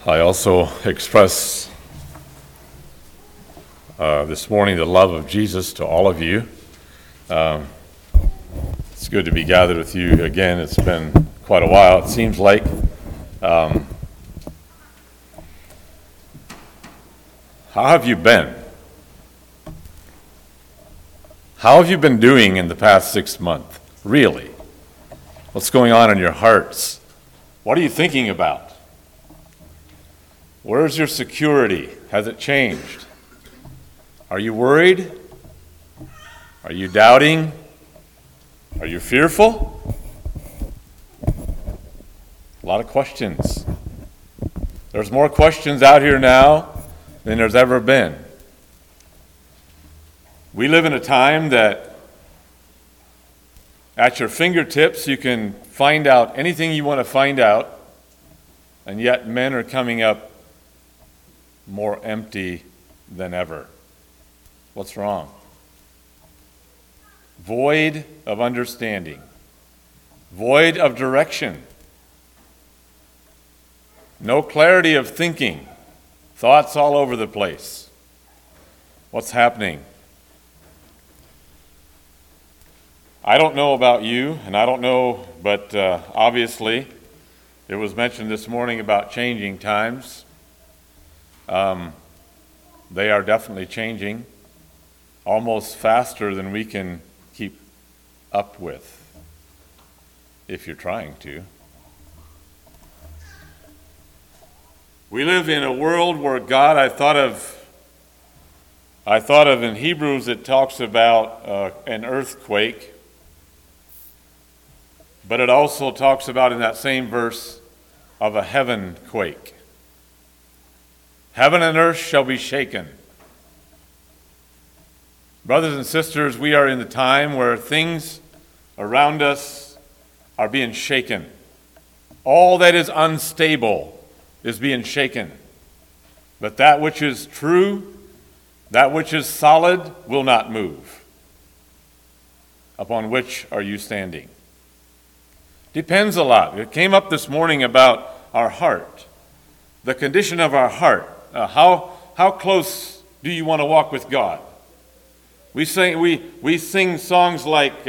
I also express this morning the love of Jesus to all of you. It's good to be gathered with you again. It's been quite a while, it seems like. How have you been? How have you been doing in the past 6 months? Really? What's going on in your hearts? What are you thinking about? Where's your security? Has it changed? Are you worried? Are you doubting? Are you fearful? A lot of questions. There's more questions out here now than there's ever been. We live in a time that at your fingertips you can find out anything you want to find out, and yet men are coming up more empty than ever. What's wrong? Void of understanding, void of direction, no clarity of thinking, thoughts all over the place. What's happening? I don't know about you, and I don't know, but obviously it was mentioned this morning about changing times. They are definitely changing, almost faster than we can keep up with, if you're trying to. We live in a world where God, I thought of in Hebrews, it talks about an earthquake, but it also talks about in that same verse of a heaven quake. Heaven and earth shall be shaken. Brothers and sisters, we are in the time where things around us are being shaken. All that is unstable is being shaken. But that which is true, that which is solid, will not move. Upon which are you standing? Depends a lot. It came up this morning about our heart, the condition of our heart. How close do you want to walk with God? We sing songs like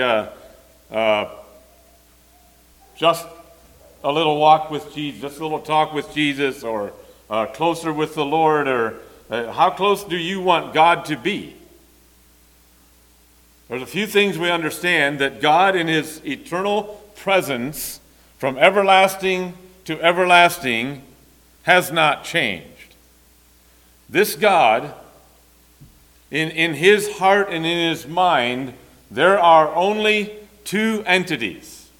just a little walk with Jesus, just a little talk with Jesus, or closer with the Lord, or how close do you want God to be? There's a few things we understand, that God in His eternal presence from everlasting to everlasting has not changed. This God, in His heart and in His mind, there are only two entities.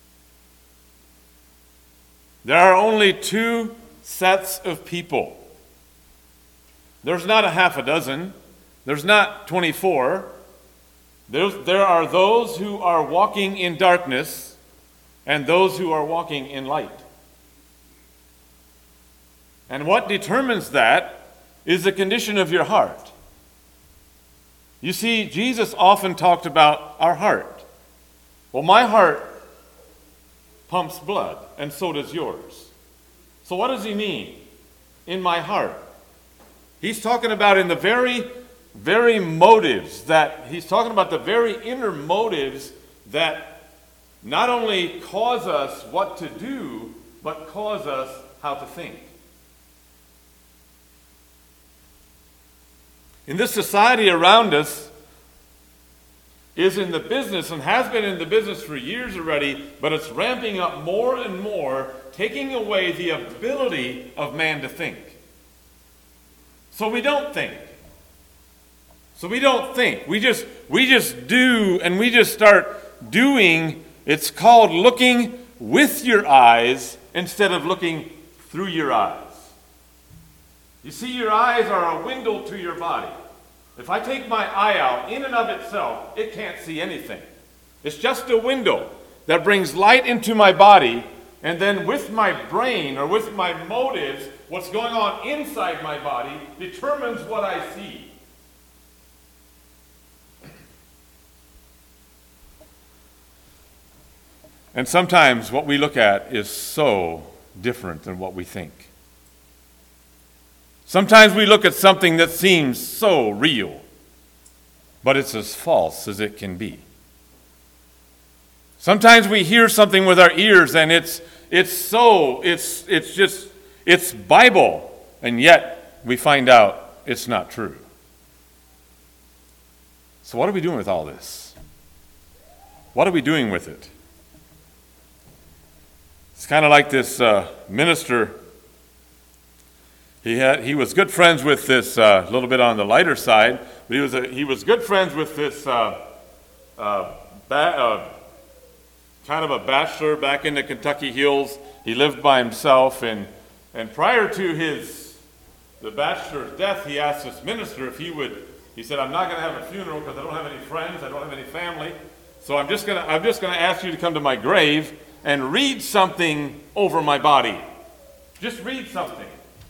There are only two sets of people. There's not a half a dozen. There's not 24. There are those who are walking in darkness and those who are walking in light. And what determines that is the condition of your heart. You see, Jesus often talked about our heart. Well, my heart pumps blood, and so does yours. So what does He mean? In my heart. He's talking about in the very motives that, He's talking about the very inner motives that not only cause us what to do, but cause us how to think. In this society around us is in the business, and has been in the business for years already, but it's ramping up more and more, taking away the ability of man to think. So we don't think. We just do, and we just start doing. It's called looking with your eyes instead of looking through your eyes. You see, your eyes are a window to your body. If I take my eye out, in and of itself, it can't see anything. It's just a window that brings light into my body, and then with my brain or with my motives, what's going on inside my body determines what I see. And sometimes what we look at is so different than what we think. Sometimes we look at something that seems so real, but it's as false as it can be. Sometimes we hear something with our ears and it's Bible, and yet we find out it's not true. So what are we doing with all this? What are we doing with it? It's kind of like this minister. He was good friends with this, a little bit on the lighter side, but he was good friends with this kind of a bachelor back in the Kentucky hills. He lived by himself, and prior to the bachelor's death, he asked this minister if he said, I'm not going to have a funeral because I don't have any friends, I don't have any family, so I'm just going to ask you to come to my grave and read something over my body. Just read something.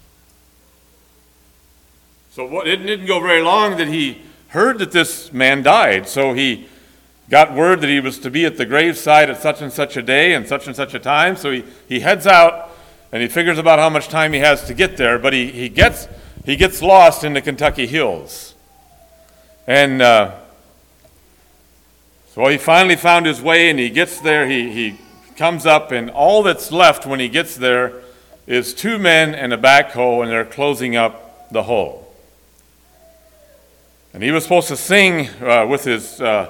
So it didn't go very long that he heard that this man died, so he got word that he was to be at the graveside at such and such a day and such a time. So he heads out and he figures about how much time he has to get there, but he gets lost in the Kentucky hills. And so he finally found his way, and he gets there. He comes up, and all that's left when he gets there is two men and a backhoe, and they're closing up the hole. And he was supposed to sing with his the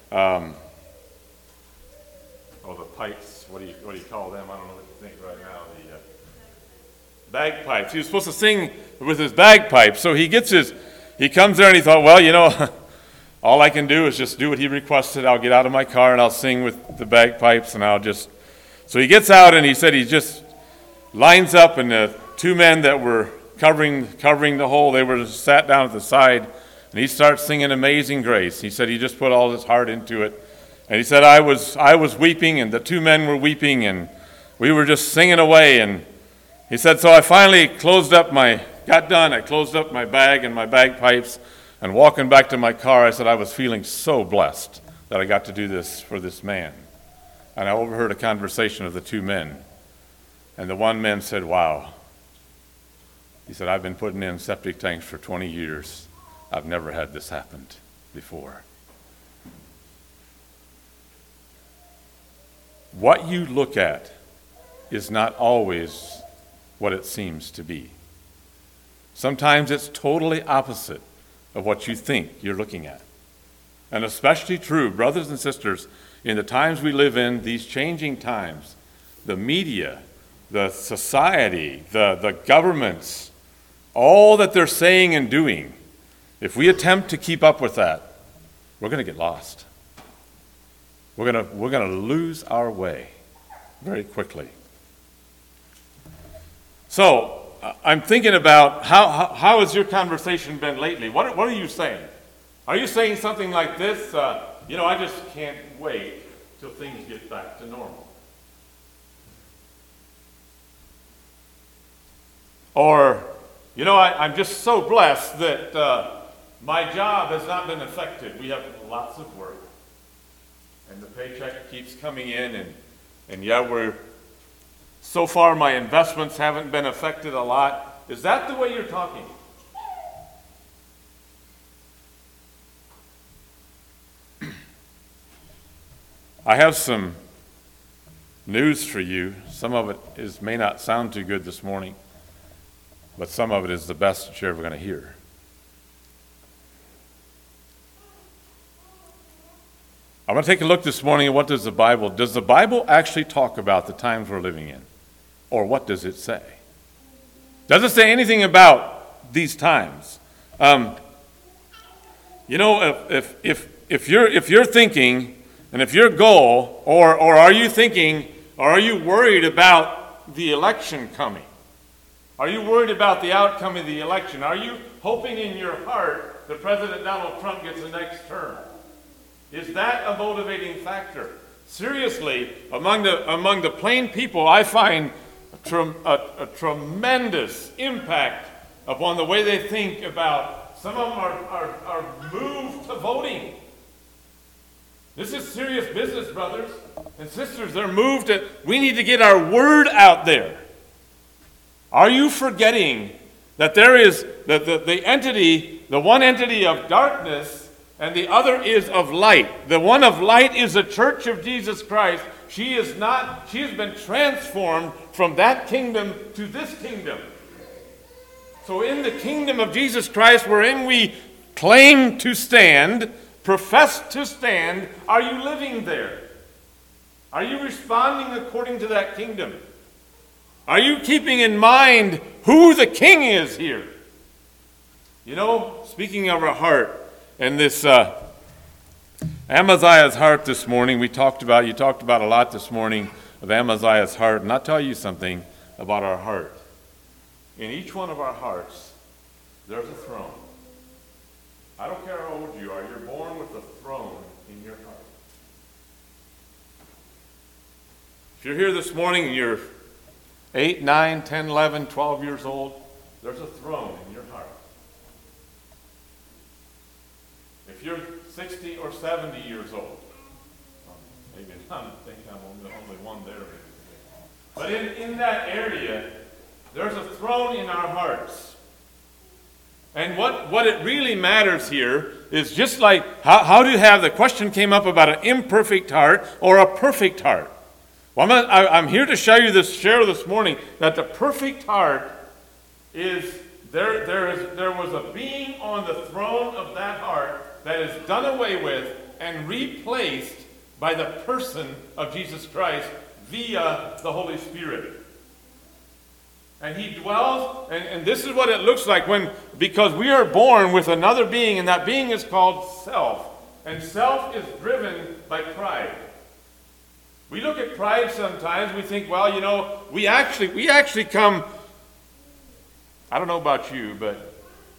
pipes. What do you call them? I don't know what you think right now. The bagpipes. He was supposed to sing with his bagpipes. So he comes there and he thought, well, all I can do is just do what he requested. I'll get out of my car and I'll sing with the bagpipes, and So he gets out, and he said he just lines up, and the two men that were covering the hole, they were sat down at the side. And he starts singing Amazing Grace. He said he just put all his heart into it. And he said, I was weeping, and the two men were weeping, and we were just singing away. And he said, so I finally I closed up my bag and my bagpipes, and walking back to my car, I said I was feeling so blessed that I got to do this for this man. And I overheard a conversation of the two men. And the one man said, wow. He said, I've been putting in septic tanks for 20 years. I've never had this happen before. What you look at is not always what it seems to be. Sometimes it's totally opposite of what you think you're looking at. And especially true, brothers and sisters, in the times we live in, these changing times, the media, the society, the governments, all that they're saying and doing, if we attempt to keep up with that, we're going to get lost. We're going to lose our way very quickly. So I'm thinking about how has your conversation been lately? What are you saying? Are you saying something like this? I just can't wait till things get back to normal. Or, I'm just so blessed that my job has not been affected. We have lots of work, and the paycheck keeps coming in, and so far my investments haven't been affected a lot. Is that the way you're talking? I have some news for you. Some of it may not sound too good this morning, but some of it is the best that you're ever going to hear. I want to take a look this morning at what does the Bible actually talk about the times we're living in? Or what does it say? Does it say anything about these times? If you're thinking, and if your goal, or are you thinking, or are you worried about the election coming? Are you worried about the outcome of the election? Are you hoping in your heart that President Donald Trump gets the next term? Is that a motivating factor? Seriously, among the plain people, I find a tremendous impact upon the way they think about. Some of them are moved to voting. This is serious business, brothers and sisters. They're moved to, we need to get our word out there. Are you forgetting That there is the entity, the one entity of darkness, and the other is of light. The one of light is the church of Jesus Christ. She has been transformed from that kingdom to this kingdom. So in the kingdom of Jesus Christ, wherein we claim to stand, profess to stand, are you living there? Are you responding according to that kingdom? Are you keeping in mind who the king is here? You know, speaking of our heart, and this Amaziah's heart this morning, you talked about a lot this morning of Amaziah's heart, and I'll tell you something about our heart. In each one of our hearts, there's a throne. I don't care how old you are, you're born with a throne in your heart. If you're here this morning and you're 8, 9, 10, 11, 12 years old, there's a throne in your heart. If you're 60 or 70 years old, maybe I think I'm the only one there. But in that area, there's a throne in our hearts. And what it really matters here is just like how do you have, the question came up about an imperfect heart or a perfect heart. Well, I'm here to share this morning that the perfect heart is, there was a being on the throne of that heart that is done away with and replaced by the person of Jesus Christ via the Holy Spirit. And he dwells, and this is what it looks like because we are born with another being, and that being is called self. And self is driven by pride. We look at pride sometimes, we think, well, you know, we actually come, I don't know about you, but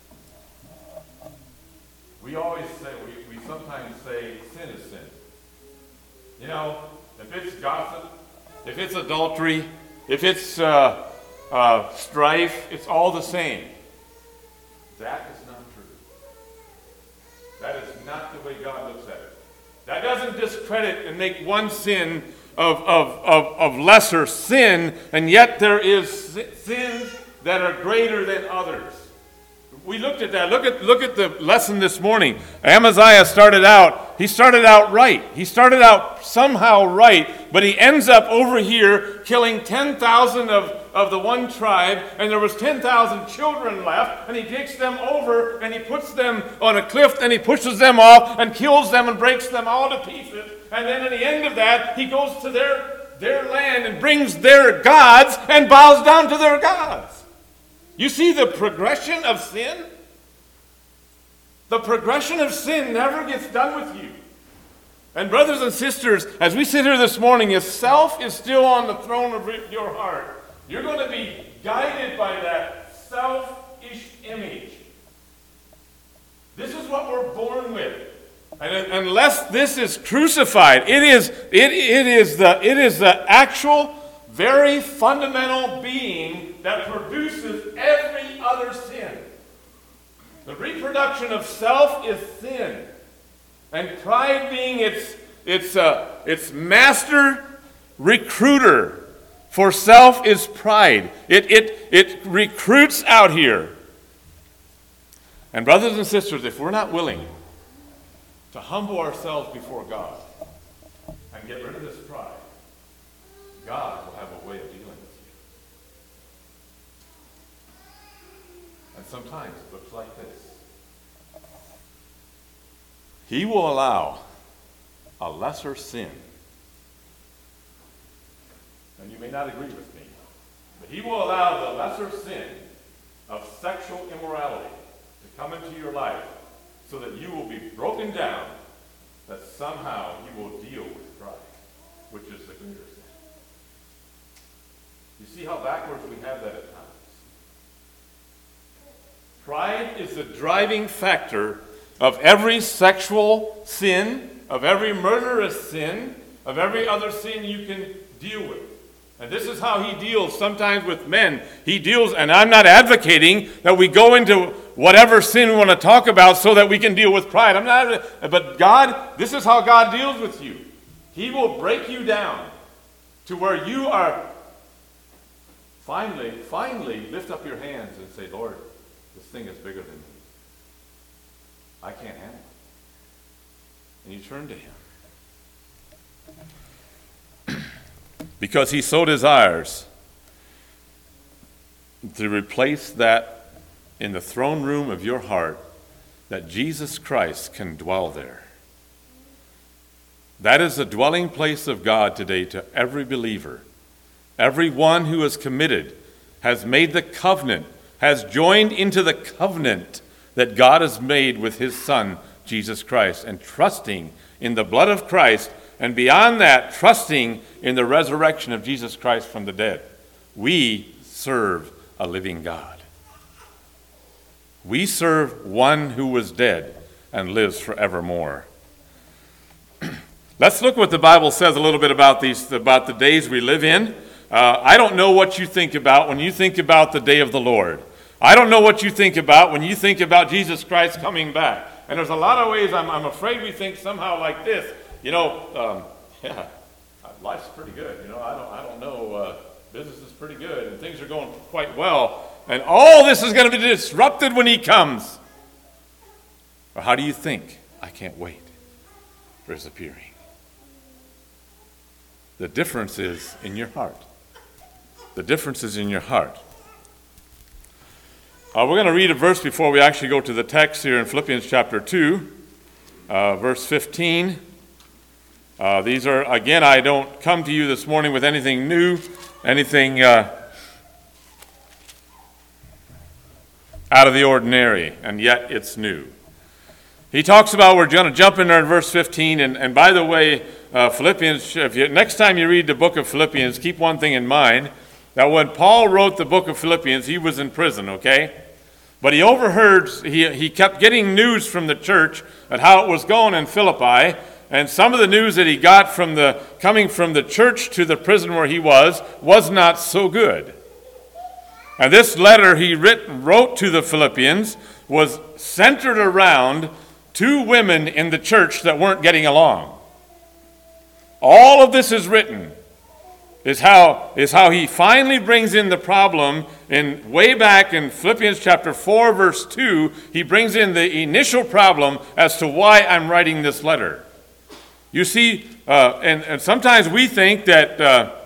we always say, we sometimes say sin is sin. You know, if it's gossip, if it's adultery, if it's strife, it's all the same. That is not true. That is not the way God looks at it. That doesn't discredit and make one sin of lesser sin, and yet there is sins that are greater than others. We looked at that. Look at the lesson this morning. Amaziah started out right. He started out somehow right, but he ends up over here killing 10,000 of the one tribe, and there was 10,000 children left, and he takes them over, and he puts them on a cliff, and he pushes them off, and kills them, and breaks them all to pieces. And then at the end of that, he goes to their land and brings their gods and bows down to their gods. You see the progression of sin? The progression of sin never gets done with you. And brothers and sisters, as we sit here this morning, if self is still on the throne of your heart, you're going to be guided by that selfish image. This is what we're born with. And unless this is crucified, it is the actual, very fundamental being that produces every other sin. The reproduction of self is sin, and pride being its master recruiter for self is pride. It recruits out here. And brothers and sisters, if we're not willing to humble ourselves before God and get rid of this pride, God will have a way of dealing with you. And sometimes it looks like this. He will allow a lesser sin, and you may not agree with me, but he will allow the lesser sin of sexual immorality to come into your life so that you will be broken down, that somehow you will deal with pride, which is the greater sin. You see how backwards we have that at times? Pride is the driving factor of every sexual sin, of every murderous sin, of every other sin you can deal with. And this is how he deals sometimes with men. He deals, and I'm not advocating that we go into whatever sin we want to talk about so that we can deal with pride. But God, this is how God deals with you. He will break you down to where you are Finally, lift up your hands and say, Lord, this thing is bigger than me. I can't handle it. And you turn to him. Because he so desires to replace that in the throne room of your heart, that Jesus Christ can dwell there. That is the dwelling place of God today to every believer. Everyone who is committed has made the covenant, has joined into the covenant that God has made with his Son, Jesus Christ, and trusting in the blood of Christ, and beyond that, trusting in the resurrection of Jesus Christ from the dead. We serve a living God. We serve one who was dead and lives forevermore. Let's look what the Bible says a little bit about the days we live in. I don't know what you think about when you think about the day of the Lord. I don't know what you think about when you think about Jesus Christ coming back. And there's a lot of ways I'm afraid we think somehow like this. Life's pretty good. I don't know. Business is pretty good, and things are going quite well. And all this is going to be disrupted when he comes. Or how do you think? I can't wait for his appearing. The difference is in your heart. The difference is in your heart. We're going to read a verse before we actually go to the text here in Philippians chapter 2, verse 15. These are, again, I don't come to you this morning with anything new, anything out of the ordinary, and yet it's new. He talks about, we're going to jump in there in verse 15, and by the way, Philippians, next time you read the book of Philippians, keep one thing in mind, that when Paul wrote the book of Philippians, he was in prison, okay? But he overheard, he kept getting news from the church at how it was going in Philippi, and some of the news that he got coming from the church to the prison where he was not so good. And this letter he wrote to the Philippians was centered around two women in the church that weren't getting along. All of this is written, is how he finally brings in the problem in way back in Philippians chapter 4, verse 2. He brings in the initial problem as to why I'm writing this letter. You see, and sometimes we think that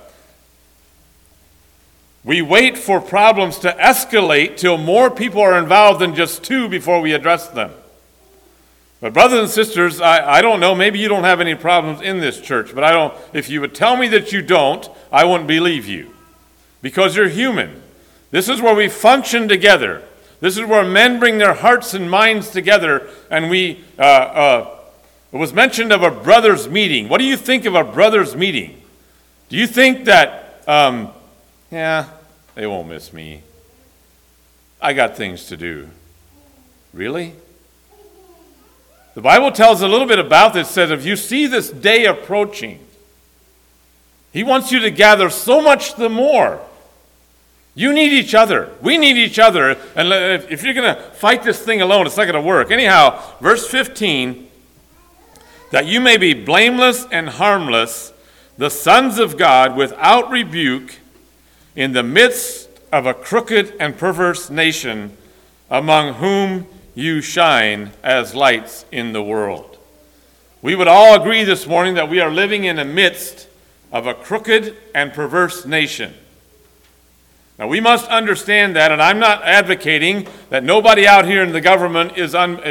we wait for problems to escalate till more people are involved than just two before we address them. But brothers and sisters, I don't know, maybe you don't have any problems in this church, but if you would tell me that you don't, I wouldn't believe you. Because you're human. This is where we function together. This is where men bring their hearts and minds together, and it was mentioned of a brothers' meeting. What do you think of a brothers' meeting? Do you think that, they won't miss me. I got things to do. Really? The Bible tells a little bit about this. It says, if you see this day approaching, he wants you to gather so much the more. You need each other. We need each other. And if you're going to fight this thing alone, it's not going to work. Anyhow, verse 15, that you may be blameless and harmless, the sons of God, without rebuke, in the midst of a crooked and perverse nation, among whom you shine as lights in the world. We would all agree this morning that we are living in the midst of a crooked and perverse nation. Now we must understand that, and I'm not advocating that nobody out here in the government is not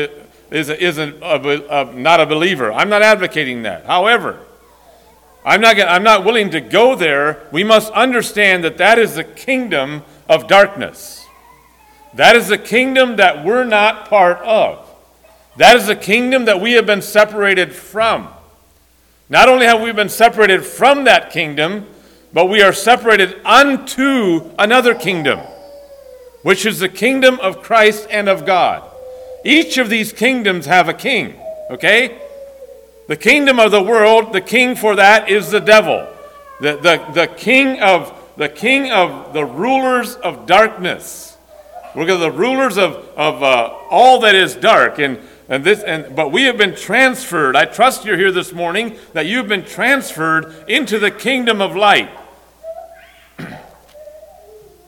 a believer. I'm not advocating that. However, I'm not willing to go there. We must understand that is the kingdom of darkness. That is the kingdom that we're not part of. That is the kingdom that we have been separated from. Not only have we been separated from that kingdom, but we are separated unto another kingdom, which is the kingdom of Christ and of God. Each of these kingdoms have a king, okay? The kingdom of the world, the king for that is the devil. The king of the rulers of darkness. We're the rulers of all that is dark, but we have been transferred. I trust you're here this morning that you've been transferred into the kingdom of light.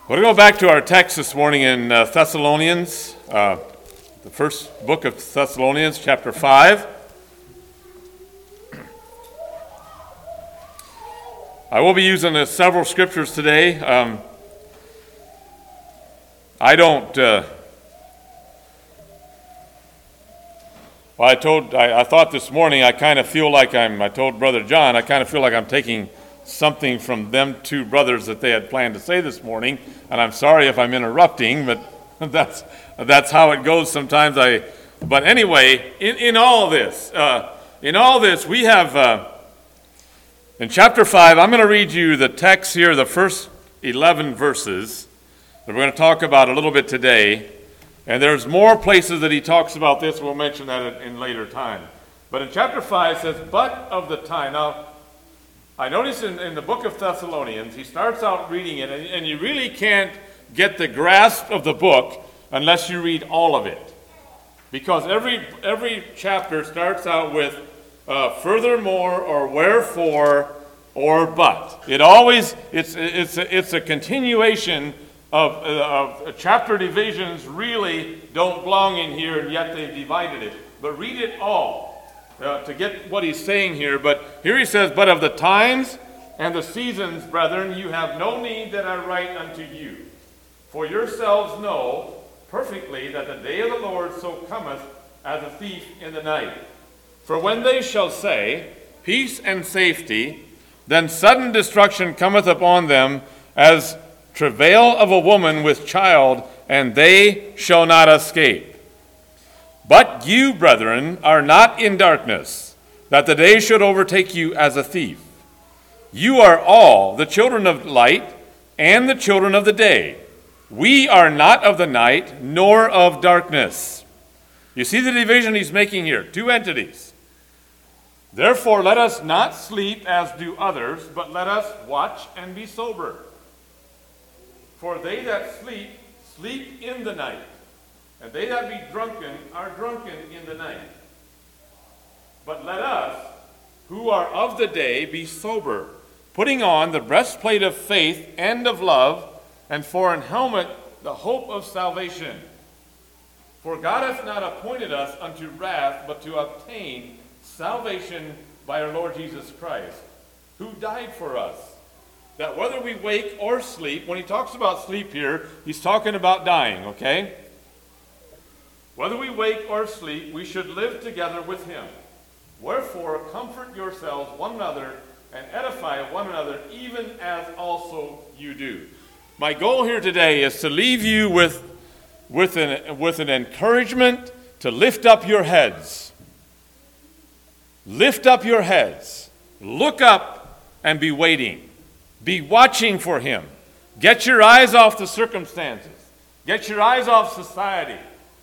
We're going to go back to our text this morning in Thessalonians, the first book of Thessalonians, chapter 5. I will be using several scriptures today. I thought this morning I told Brother John, I kind of feel like I'm taking something from them two brothers that they had planned to say this morning, and I'm sorry if I'm interrupting, but that's how it goes sometimes. But anyway, in all this, we have in chapter 5. I'm going to read you the text here, the first 11 verses that we're going to talk about a little bit today. And there's more places that he talks about this. We'll mention that in later time. But in chapter 5 it says, "But of the time." Now, I notice in the book of Thessalonians, he starts out reading it, and you really can't get the grasp of the book unless you read all of it. Because every chapter starts out with furthermore, or wherefore, or but. It's a continuation of chapter divisions. Really don't belong in here, and yet they've divided it. But read it all to get what he's saying here. But here he says, "But of the times and the seasons, brethren, you have no need that I write unto you. For yourselves know perfectly that the day of the Lord so cometh as a thief in the night. For when they shall say, Peace and safety, then sudden destruction cometh upon them as travail of a woman with child, and they shall not escape. But you, brethren, are not in darkness, that the day should overtake you as a thief. You are all the children of light and the children of the day. We are not of the night, nor of darkness." You see the division he's making here, two entities. "Therefore let us not sleep as do others, but let us watch and be sober. For they that sleep, sleep in the night, and they that be drunken are drunken in the night. But let us, who are of the day, be sober, putting on the breastplate of faith and of love, and for an helmet the hope of salvation. For God hath not appointed us unto wrath, but to obtain salvation by our Lord Jesus Christ, who died for us, that whether we wake or sleep," when he talks about sleep here, he's talking about dying, okay? "Whether we wake or sleep, we should live together with him. Wherefore, comfort yourselves one another and edify one another, even as also you do." My goal here today is to leave you with an encouragement to lift up your heads. Lift up your heads. Look up and be waiting. Be watching for him. Get your eyes off the circumstances. Get your eyes off society.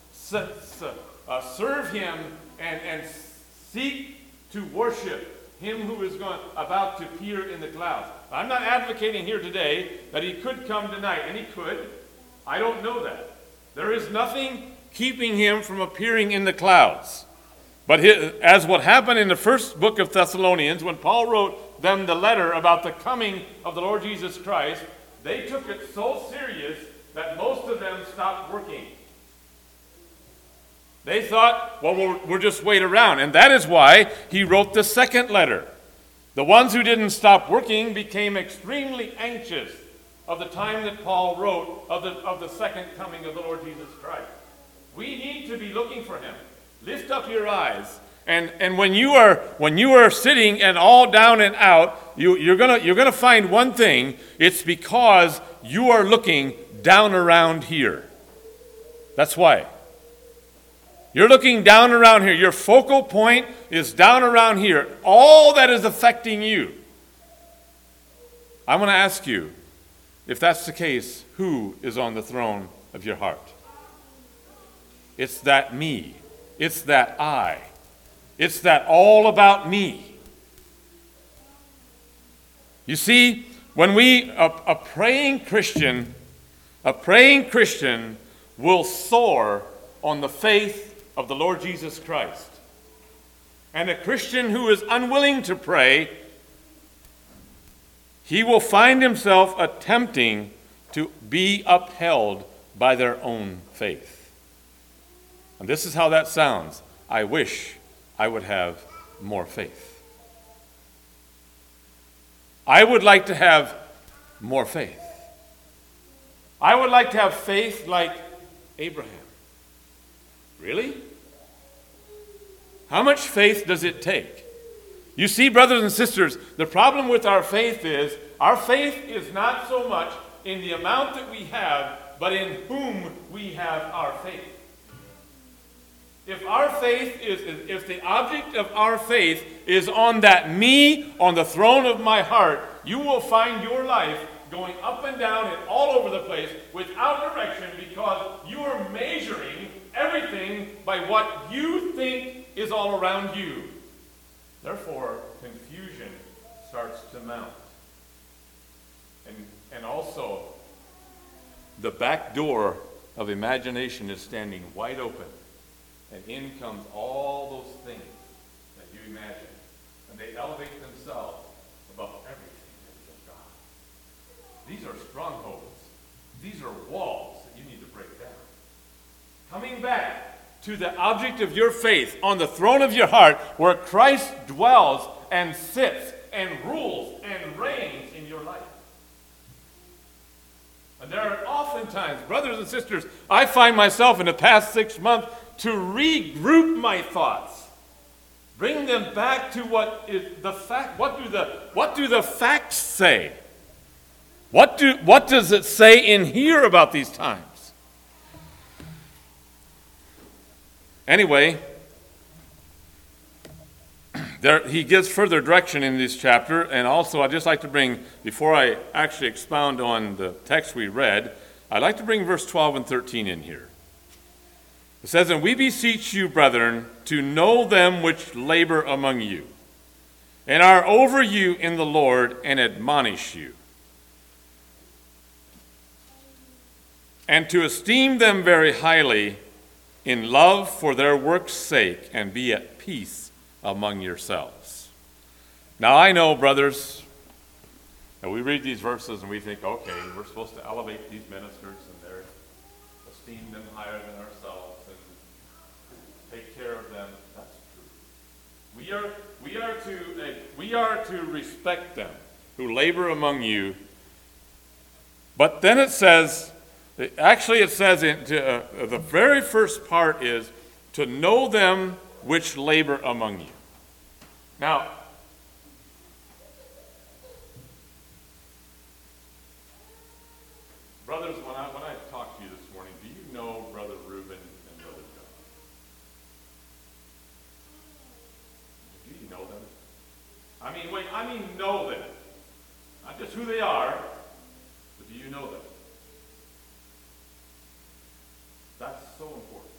Serve him and seek to worship him who is about to appear in the clouds. I'm not advocating here today that he could come tonight, and he could. I don't know that. There is nothing keeping him from appearing in the clouds. But as what happened in the first book of Thessalonians, when Paul wrote them the letter about the coming of the Lord Jesus Christ, they took it so serious that most of them stopped working. They thought, well, we'll just wait around. And that is why he wrote the second letter. The ones who didn't stop working became extremely anxious of the time that Paul wrote of the second coming of the Lord Jesus Christ. We need to be looking for him. Lift up your eyes. And when you are sitting and all down and out, you're gonna find one thing. It's because you are looking down around here. That's why. You're looking down around here. Your focal point is down around here. All that is affecting you. I'm going to ask you, if that's the case, who is on the throne of your heart? It's that me. It's that I. It's that all about me. You see, when a praying Christian will soar on the faith of the Lord Jesus Christ. And a Christian who is unwilling to pray, he will find himself attempting to be upheld by their own faith. And this is how that sounds. I wish I would have more faith. I would like to have more faith. I would like to have faith like Abraham. Really? How much faith does it take? You see, brothers and sisters, the problem with our faith is not so much in the amount that we have, but in whom we have our faith. If the object of our faith is on that me, on the throne of my heart, you will find your life going up and down and all over the place without direction, because you are measuring everything by what you think is all around you. Therefore, confusion starts to mount. And also, the back door of imagination is standing wide open. And in comes all those things that you imagine. And they elevate themselves above everything that is of God. These are strongholds. These are walls that you need to break down. Coming back to the object of your faith on the throne of your heart, where Christ dwells and sits and rules and reigns in your life. And there are oftentimes, brothers and sisters, I find myself in the past 6 months to regroup my thoughts, bring them back to what is the fact. What do the facts say? What does it say in here about these times? Anyway, he gives further direction in this chapter, and also I'd just like to bring, before I actually expound on the text we read, I'd like to bring verse 12 and 13 in here. It says, "And we beseech you, brethren, to know them which labor among you, and are over you in the Lord, and admonish you, and to esteem them very highly in love for their work's sake, and be at peace among yourselves." Now I know, brothers, that we read these verses and we think, okay, we're supposed to elevate these ministers and esteem them higher than ourselves and take care of them. That's true. We are to respect them who labor among you. But then it says, the very first part is to know them which labor among you. Now, brothers, when I talked to you this morning, do you know Brother Reuben and Brother John? Do you know them? I mean know them. Not just who they are, but do you know them? That's so important.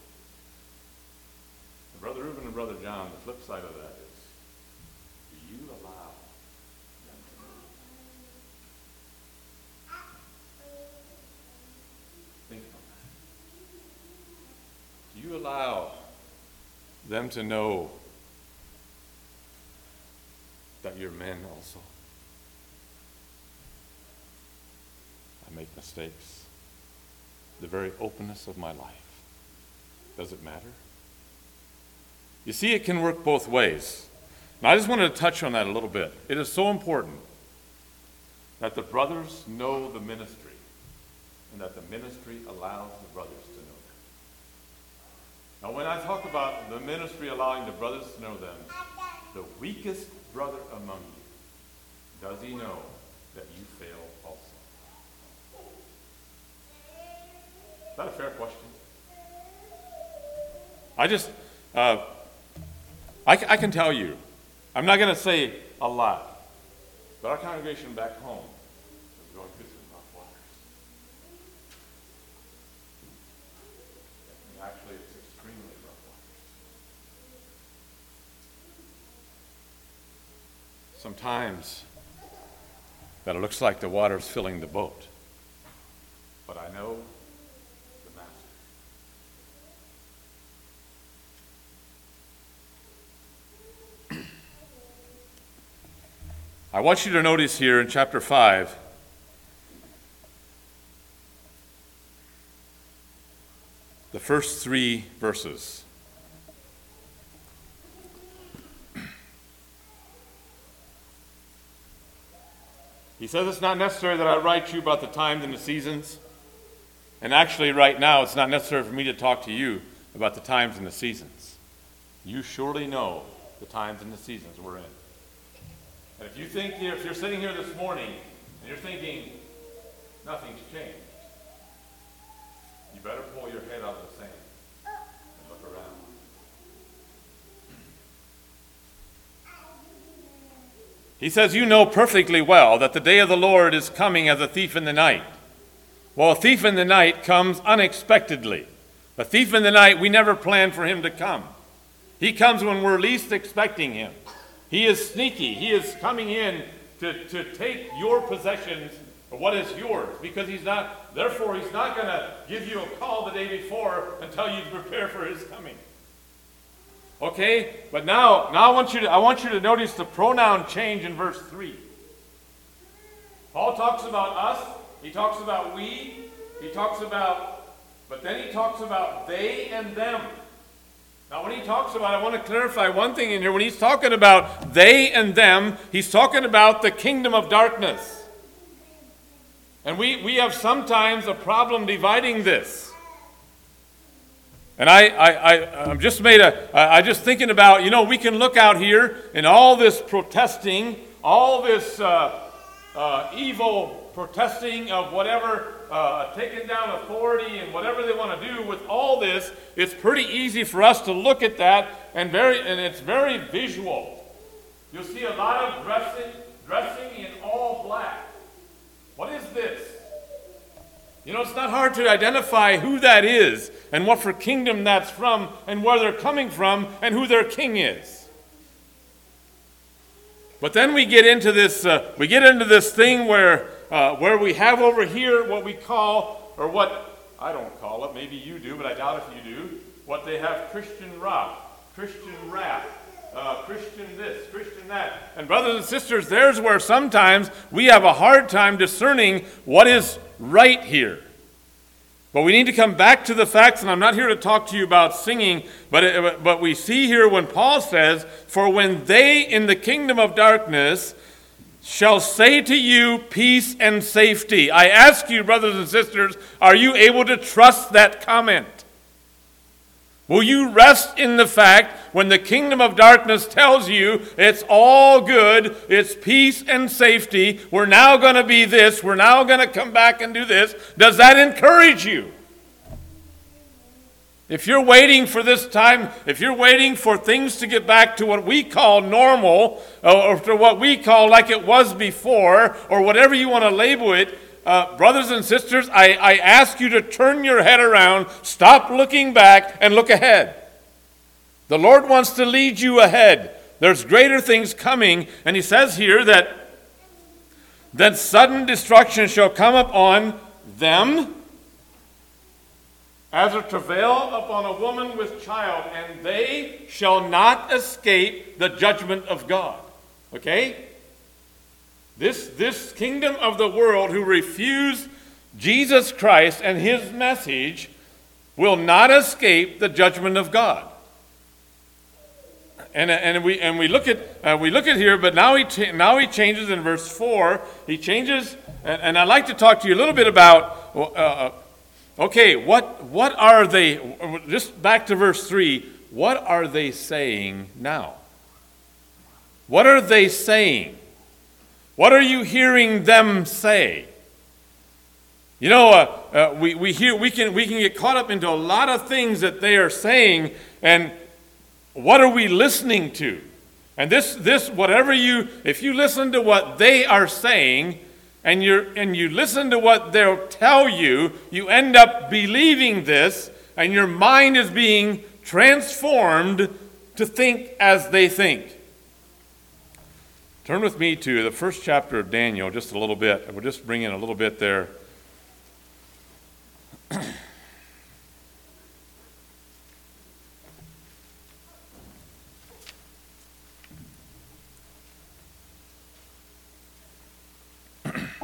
And Brother Reuben and Brother John, the flip side of that is, do you allow them to know you? Think about that. Do you allow them to know that you're men also? I make mistakes. The very openness of my life. Does it matter? You see, it can work both ways. Now, I just wanted to touch on that a little bit. It is so important that the brothers know the ministry, and that the ministry allows the brothers to know them. Now, when I talk about the ministry allowing the brothers to know them, the weakest brother among you, does he know that you fail also? Is that a fair question? I can tell you, I'm not going to say a lot, but our congregation back home is going through some rough waters. And actually, it's extremely rough waters. Sometimes that it looks like the water's filling the boat, but I know the master. I want you to notice here in chapter 5 the first 3 verses. He says it's not necessary that I write you about the times and the seasons. And actually, right now, it's not necessary for me to talk to you about the times and the seasons. You surely know the times and the seasons we're in. And if you're sitting here this morning and you're thinking nothing's changed, you better pull your head out of the sand and look around. He says, you know perfectly well that the day of the Lord is coming as a thief in the night. Well, a thief in the night comes unexpectedly. A thief in the night, we never plan for him to come. He comes when we're least expecting him. He is sneaky. He is coming in to take your possessions, or what is yours, because he's not going to give you a call the day before and tell you to prepare for his coming. Okay? But now I want you to notice the pronoun change in verse 3. Paul talks about us, he talks about we, but then he talks about they and them. Now when he talks about, I want to clarify one thing in here. When he's talking about they and them, he's talking about the kingdom of darkness. And we have sometimes a problem dividing this. And I'm just thinking about, we can look out here in all this protesting, all this evil protesting of whatever, taking down authority and whatever they want to do with all this. It's pretty easy for us to look at that, and it's very visual. You'll see a lot of dressing in all black. What is this? It's not hard to identify who that is and what for kingdom that's from and where they're coming from and who their king is. But then we get into this thing where we have over here what we call, or what I don't call it, maybe you do, but I doubt if you do, what they have Christian rock, Christian rap, Christian this, Christian that. And brothers and sisters, there's where sometimes we have a hard time discerning what is right here. But we need to come back to the facts, and I'm not here to talk to you about singing, but we see here when Paul says, for when they in the kingdom of darkness shall say to you peace and safety. I ask you, brothers and sisters, are you able to trust that comment? Will you rest in the fact when the kingdom of darkness tells you it's all good, it's peace and safety, we're now going to be this, we're now going to come back and do this? Does that encourage you? If you're waiting for this time, if you're waiting for things to get back to what we call normal, or to what we call like it was before, or whatever you want to label it, brothers and sisters, I ask you to turn your head around, stop looking back, and look ahead. The Lord wants to lead you ahead. There's greater things coming, and he says here that sudden destruction shall come upon them as a travail upon a woman with child, and they shall not escape the judgment of God. Okay? This kingdom of the world who refuse Jesus Christ and his message will not escape the judgment of God. And we look at here, but now he changes in verse 4. He changes, and I'd like to talk to you a little bit about okay, what are they? Just back to verse 3. What are they saying now? What are they saying? What are you hearing them say? We can get caught up into a lot of things that they are saying, and what are we listening to? And if you listen to what they are saying, and you listen to what they'll tell you, you end up believing this, and your mind is being transformed to think as they think. Turn with me to the first chapter of Daniel just a little bit. We'll just bring in a little bit there.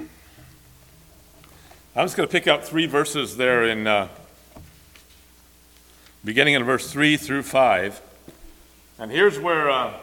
I'm just going to pick up 3 verses there in beginning in verse 3 through 5. And here's where, I'll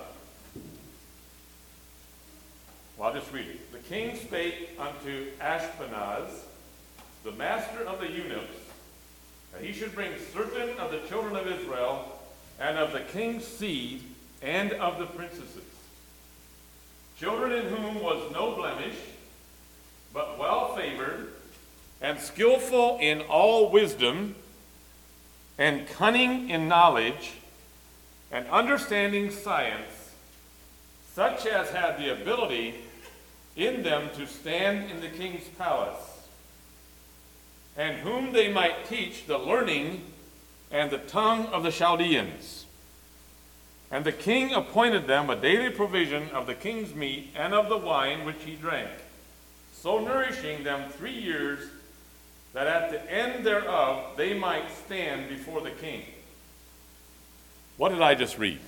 just read it. The king spake unto Ashpenaz, the master of the eunuchs, that he should bring certain of the children of Israel, and of the king's seed, and of the princesses, children in whom was no blemish, but well favored, and skillful in all wisdom, and cunning in knowledge, and understanding science, such as had the ability in them to stand in the king's palace, and whom they might teach the learning and the tongue of the Chaldeans. And the king appointed them a daily provision of the king's meat and of the wine which he drank, so nourishing them 3 years, that at the end thereof they might stand before the king. What did I just read?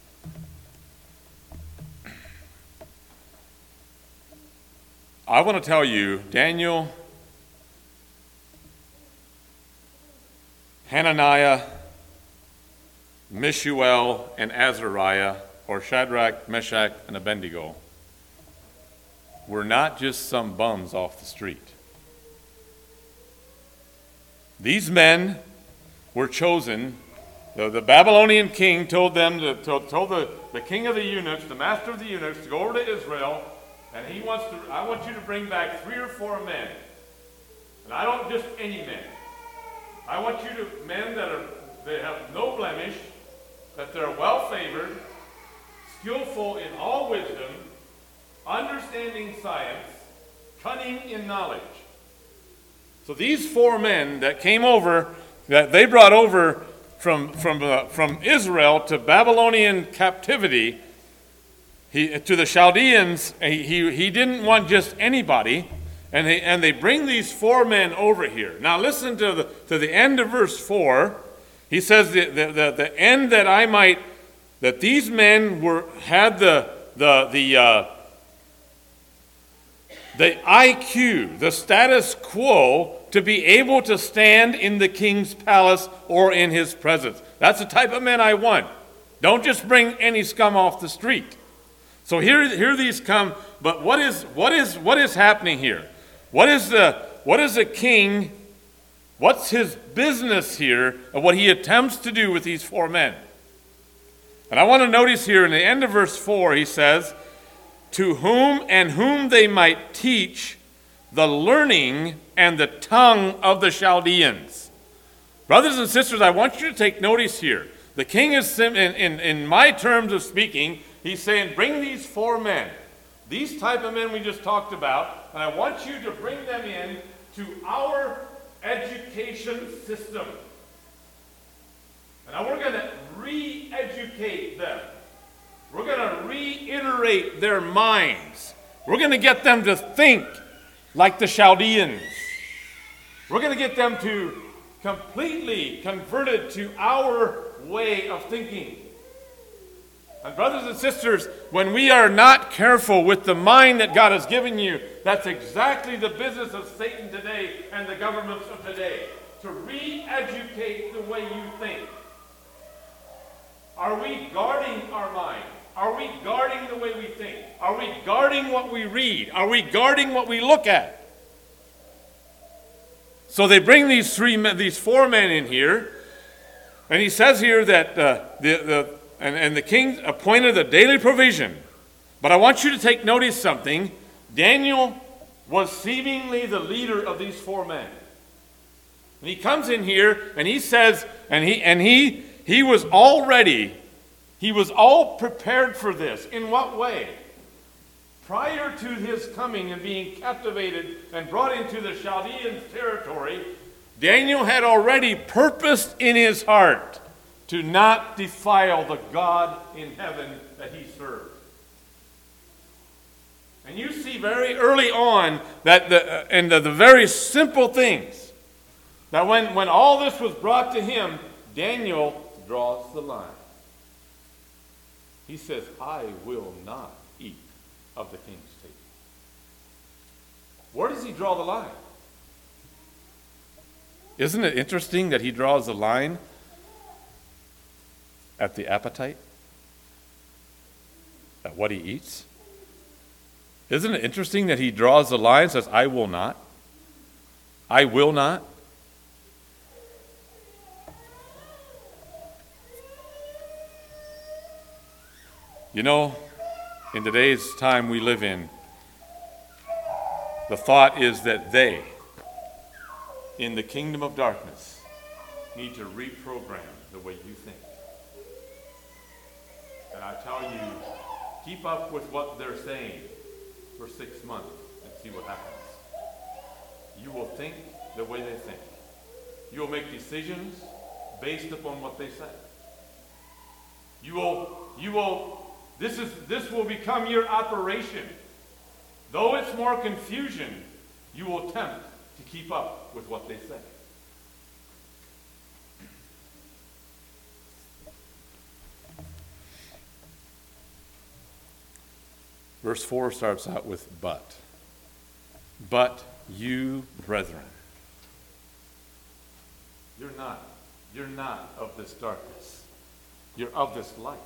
I want to tell you, Daniel, Hananiah, Mishael, and Azariah, or Shadrach, Meshach, and Abednego, were not just some bums off the street. These men were chosen. The Babylonian king told them, told the king of the eunuchs, the master of the eunuchs, to go over to Israel, and I want you to bring back 3 or 4 men. And I don't just any men. I want you to men that have no blemish, that they're well favored, skillful in all wisdom, understanding science, cunning in knowledge. So these 4 men that came over, that they brought over from Israel to Babylonian captivity, to the Chaldeans, he didn't want just anybody, and they bring these 4 men over here. Now listen to the end of verse 4. He says the end that these men had the IQ, the status quo, to be able to stand in the king's palace or in his presence. That's the type of men I want. Don't just bring any scum off the street. So here these come. But what is happening here? What is the king? What's his business here of what he attempts to do with these 4 men? And I want to notice here in the end of verse 4, he says, to whom they might teach the learning and the tongue of the Chaldeans. Brothers and sisters, I want you to take notice here. The king is, in my terms of speaking, he's saying, bring these 4 men, these type of men we just talked about, and I want you to bring them in to our education system. And we're going to re-educate them. We're going to reiterate their minds. We're going to get them to think like the Chaldeans. We're going to get them to completely converted to our way of thinking. And brothers and sisters, when we are not careful with the mind that God has given you, that's exactly the business of Satan today and the governments of today, to re-educate the way you think. Are we guarding our mind? Are we guarding the way we think? Are we guarding what we read? Are we guarding what we look at? So they bring these 4 men in here, and he says here that the king appointed a daily provision. But I want you to take notice something. Daniel was seemingly the leader of these 4 men. And he comes in here and he says, he was all ready. He was all prepared for this. In what way? Prior to his coming and being captivated and brought into the Chaldeans' territory, Daniel had already purposed in his heart to not defile the God in heaven that he served. And you see very early on that the very simple things, that when all this was brought to him, Daniel draws the line. He says, I will not eat of the king's table. Where does he draw the line? Isn't it interesting that he draws the line? at the appetite, at what he eats? Isn't it interesting that he draws the line and says, I will not? I will not? You know, in today's time we live in, the thought is that they, in the kingdom of darkness, need to reprogram the way you think. And I tell you, keep up with what they're saying for 6 months and see what happens. You will think the way they think. You will make decisions based upon what they say. This will become your operation. Though it's more confusion, you will attempt to keep up with what they say. Verse 4 starts out with but. But you, brethren. You're not of this darkness. You're of this light.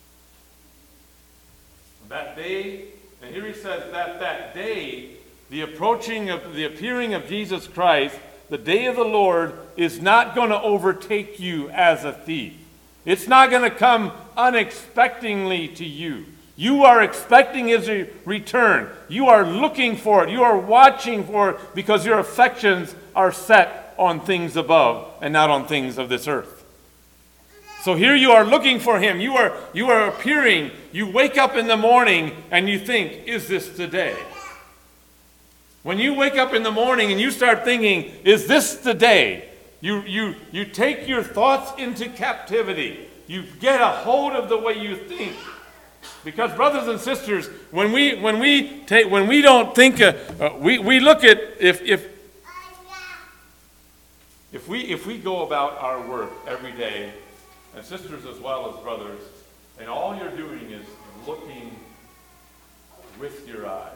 That day, and here he says that day, the appearing of Jesus Christ, the day of the Lord, is not going to overtake you as a thief. It's not going to come unexpectedly to you. You are expecting his return. You are looking for it. You are watching for it because your affections are set on things above and not on things of this earth. So here you are looking for him. You are appearing. You wake up in the morning and you think, is this today? When you wake up in the morning and you start thinking, is this the day? You take your thoughts into captivity. You get a hold of the way you think. Because brothers and sisters, when we don't think, we look at if we go about our work every day, and sisters as well as brothers, and all you're doing is looking with your eyes,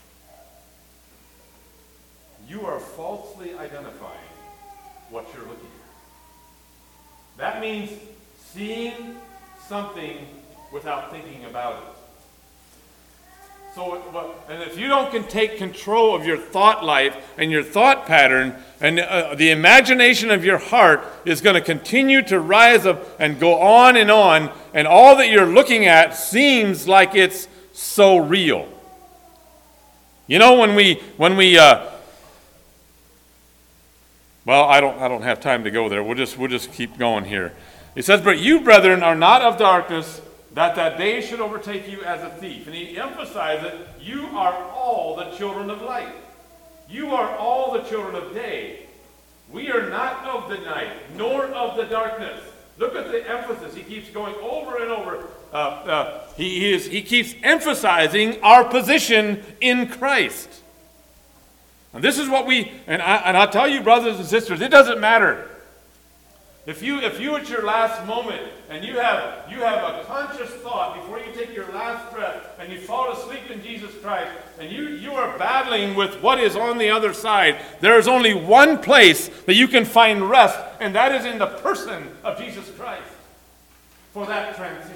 you are falsely identifying what you're looking at. That means seeing something without thinking about it. And if you can take control of your thought life and your thought pattern, and the imagination of your heart is going to continue to rise up and go on, and all that you're looking at seems like it's so real. You know, when we well, I don't have time to go there. We'll just keep going here. It says, "But you, brethren, are not of darkness, that day should overtake you as a thief." And he emphasizes that you are all the children of light. You are all the children of day. We are not of the night, nor of the darkness. Look at the emphasis. He keeps going over and over. He keeps emphasizing our position in Christ. And this is what I'll tell you, brothers and sisters, it doesn't matter. If you at your last moment and you have a conscious thought before you take your last breath and you fall asleep in Jesus Christ and you are battling with what is on the other side, there is only one place that you can find rest, and that is in the person of Jesus Christ for that transition.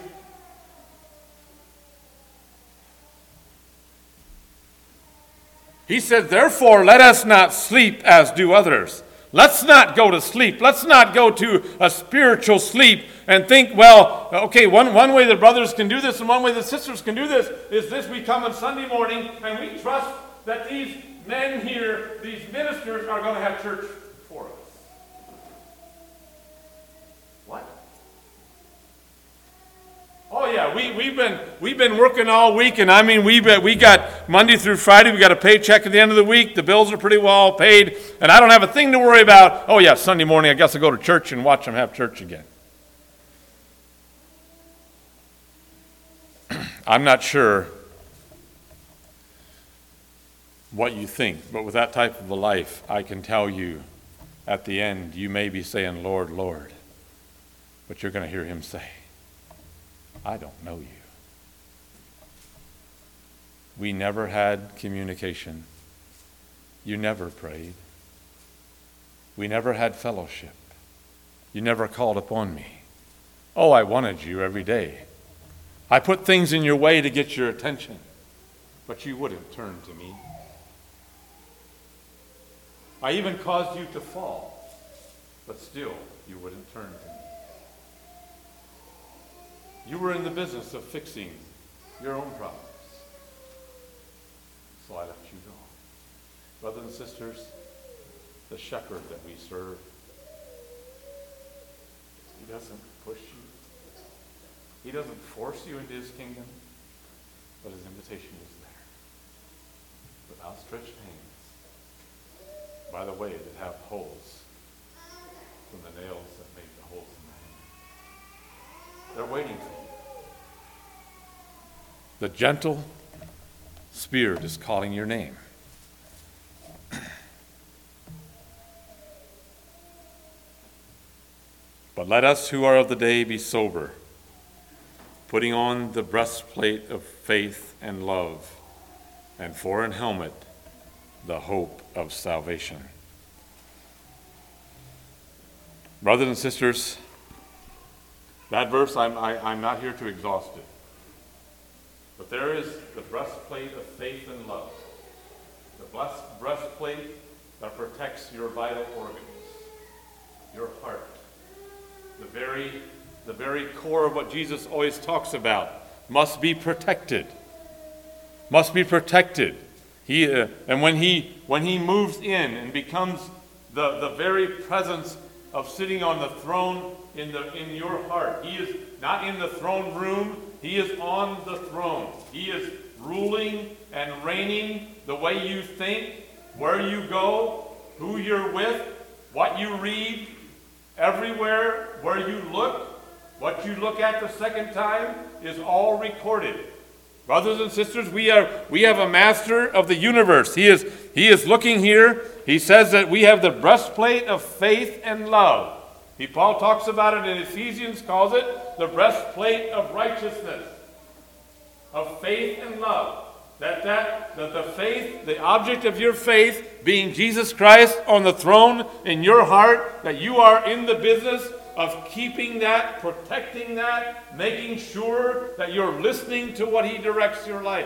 He said, "Therefore let us not sleep as do others." Let's not go to sleep. Let's not go to a spiritual sleep and think, well, okay, one way the brothers can do this and one way the sisters can do this is this: we come on Sunday morning and we trust that these men here, these ministers, are going to have church for us. What? Oh yeah, we've been working all week, and I mean we got Monday through Friday. We got a paycheck at the end of the week. The bills are pretty well paid, and I don't have a thing to worry about. Oh yeah, Sunday morning I guess I'll go to church and watch them have church again. I'm not sure what you think, but with that type of a life, I can tell you, at the end, you may be saying, "Lord, Lord," but you're going to hear him say, "I don't know you." We never had communication. You never prayed. We never had fellowship. You never called upon me. Oh, I wanted you every day. I put things in your way to get your attention, but you wouldn't turn to me. I even caused you to fall, but still you wouldn't turn to me. You were in the business of fixing your own problems, so I let you go. Brothers and sisters, the shepherd that we serve, he doesn't push you. He doesn't force you into his kingdom, but his invitation is there. With outstretched hands, by the way, that have holes from the nails that make the holes in the hand. They're waiting for you. The gentle Spirit is calling your name. But let us who are of the day be sober, putting on the breastplate of faith and love, and for an helmet, the hope of salvation. Brothers and sisters, that verse, I'm not here to exhaust it. But there is the breastplate of faith and love, the breastplate that protects your vital organs, your heart, the very core of what Jesus always talks about must be protected. Must be protected. And when he moves in and becomes the very presence of sitting on the throne in your heart, he is not in the throne room. He is on the throne. He is ruling and reigning the way you think, where you go, who you're with, what you read, everywhere where you look, what you look at the second time is all recorded. Brothers and sisters, we have a master of the universe. He is looking here. He says that we have the breastplate of faith and love. Paul talks about it in Ephesians, calls it the breastplate of righteousness, of faith and love. That the faith, the object of your faith, being Jesus Christ on the throne in your heart, that you are in the business of keeping that, protecting that, making sure that you're listening to what he directs your life.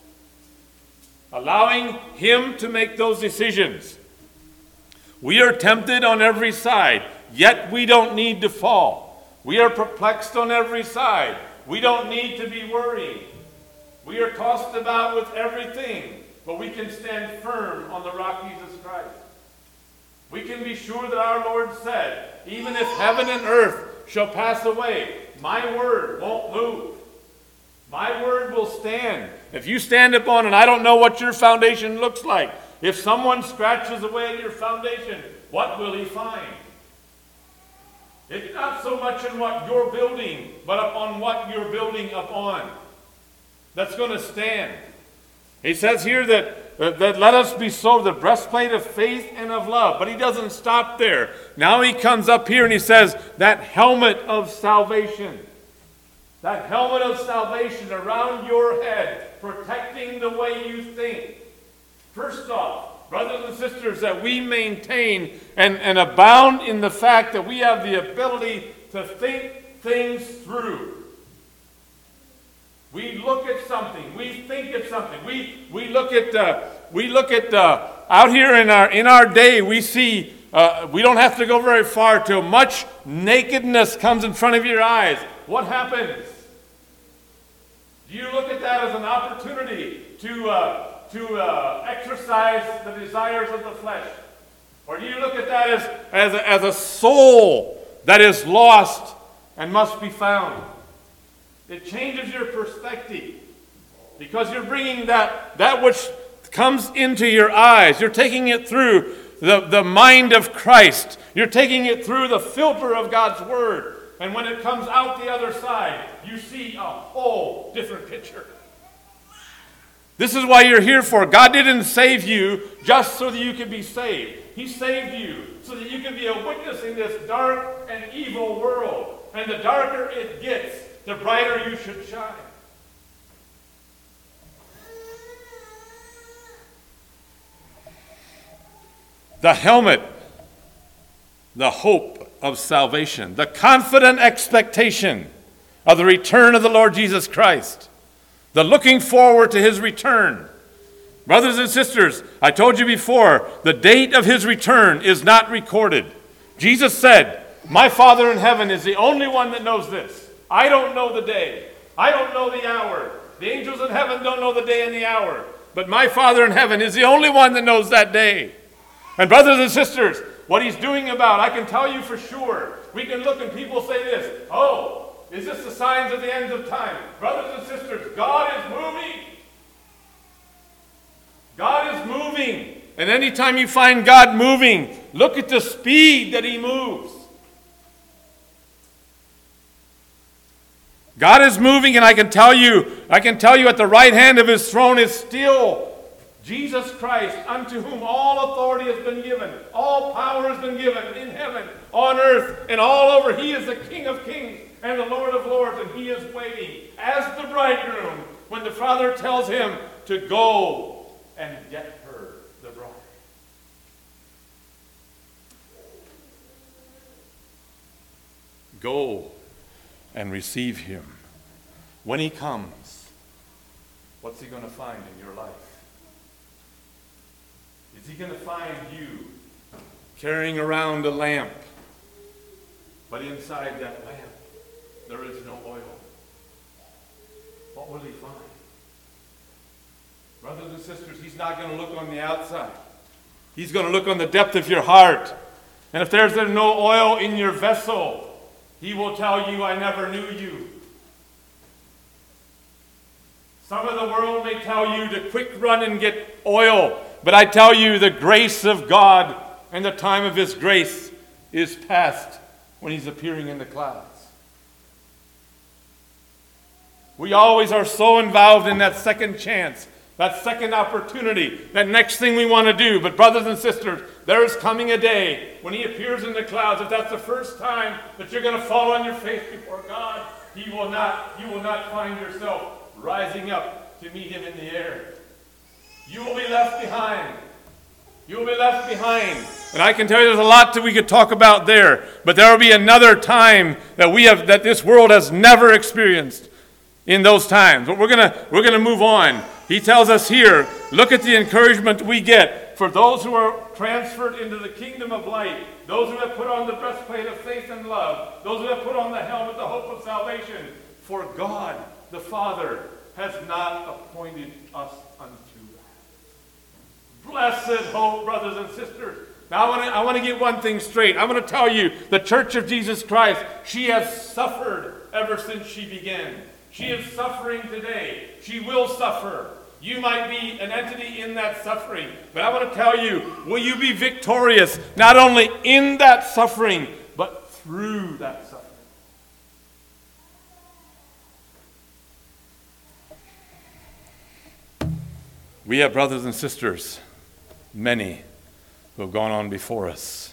Allowing him to make those decisions. We are tempted on every side, yet we don't need to fall. We are perplexed on every side. We don't need to be worrying. We are tossed about with everything, but we can stand firm on the rock Jesus Christ. We can be sure that our Lord said, even if heaven and earth shall pass away, my word won't move. My word will stand. If you stand upon, and I don't know what your foundation looks like, if someone scratches away at your foundation, what will he find? It's not so much in what you're building, but upon what you're building upon that's going to stand. He says here that let us be so, the breastplate of faith and of love. But he doesn't stop there. Now he comes up here and he says that helmet of salvation. That helmet of salvation around your head, protecting the way you think. First off, brothers and sisters, that we maintain and abound in the fact that we have the ability to think things through. We look at something. We think of something. We look at out here in our day. We see. We don't have to go very far till much nakedness comes in front of your eyes. What happens? Do you look at that as an opportunity to exercise the desires of the flesh, or do you look at that as a soul that is lost and must be found? It changes your perspective because you're bringing that which comes into your eyes. You're taking it through the mind of Christ. You're taking it through the filter of God's Word. And when it comes out the other side, you see a whole different picture. This is why you're here for. God didn't save you just so that you could be saved. He saved you so that you can be a witness in this dark and evil world. And the darker it gets, the brighter you should shine. The helmet, the hope of salvation, the confident expectation of the return of the Lord Jesus Christ, the looking forward to his return. Brothers and sisters, I told you before, the date of his return is not recorded. Jesus said, "My Father in heaven is the only one that knows this. I don't know the day. I don't know the hour. The angels in heaven don't know the day and the hour. But my Father in heaven is the only one that knows that day." And brothers and sisters, what he's doing about, I can tell you for sure. We can look and people say this, "Oh, is this the signs of the end of time?" Brothers and sisters, God is moving. God is moving. And anytime you find God moving, look at the speed that he moves. God is moving, and I can tell you at the right hand of his throne is still Jesus Christ, unto whom all authority has been given, all power has been given in heaven, on earth, and all over. He is the King of kings and the Lord of lords, and he is waiting as the bridegroom when the Father tells him to go and get her, the bride. Go and receive him. When he comes, what's he going to find in your life? Is he going to find you carrying around a lamp, but inside that lamp there is no oil? What will he find? Brothers and sisters, he's not going to look on the outside. He's going to look on the depth of your heart. And if there's no oil in your vessel, he will tell you, "I never knew you." Some of the world may tell you to quick run and get oil, but I tell you the grace of God and the time of his grace is past when he's appearing in the clouds. We always are so involved in that second chance, that second opportunity, that next thing we want to do. But brothers and sisters, there is coming a day when he appears in the clouds. If that's the first time that you're going to fall on your face before God, you will not find yourself rising up to meet him in the air. You will be left behind. You will be left behind. And I can tell you there's a lot that we could talk about there, but there will be another time that this world has never experienced in those times. But we're gonna move on. He tells us here, look at the encouragement we get for those who are transferred into the kingdom of light, those who have put on the breastplate of faith and love, those who have put on the helmet, the hope of salvation. For God, the Father, has not appointed us unto wrath. Blessed hope, brothers and sisters. Now I want to get one thing straight. I'm going to tell you, the Church of Jesus Christ, she has suffered ever since she began. She is suffering today. She will suffer. You might be an entity in that suffering. But I want to tell you, will you be victorious not only in that suffering, but through that suffering? We have brothers and sisters, many, who have gone on before us,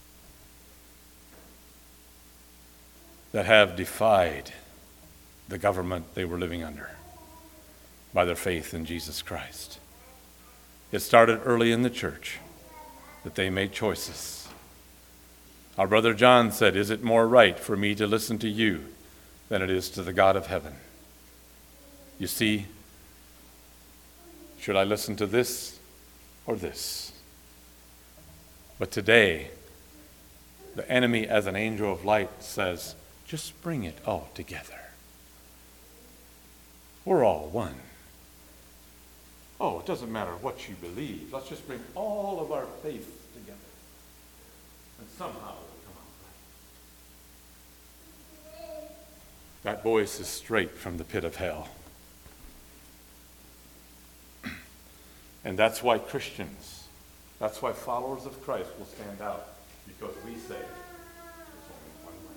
that have defied the government they were living under by their faith in Jesus Christ. It started early in the church that they made choices. Our brother John said, "Is it more right for me to listen to you than it is to the God of heaven?" You see, should I listen to this or this? But today, the enemy as an angel of light says, just bring it all together. We're all one. Oh, it doesn't matter what you believe. Let's just bring all of our faith together. And somehow it'll come out right. That voice is straight from the pit of hell. And that's why Christians, that's why followers of Christ will stand out, because we say there's only one way.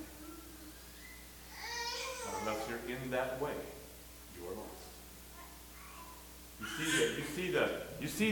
And unless you're in that way, you are lost. You see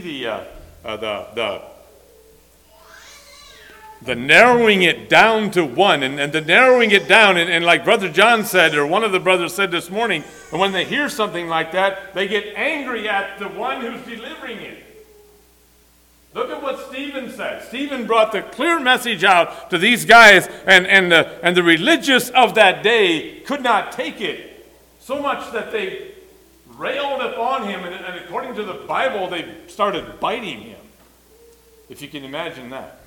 the narrowing it down to one, and the narrowing it down, and like Brother John said, or one of the brothers said this morning, and when they hear something like that, they get angry at the one who's delivering it. Look at what Stephen said. Stephen brought the clear message out to these guys, and the religious of that day could not take it, so much that they railed upon him, and according to the Bible, they started biting him, if you can imagine that.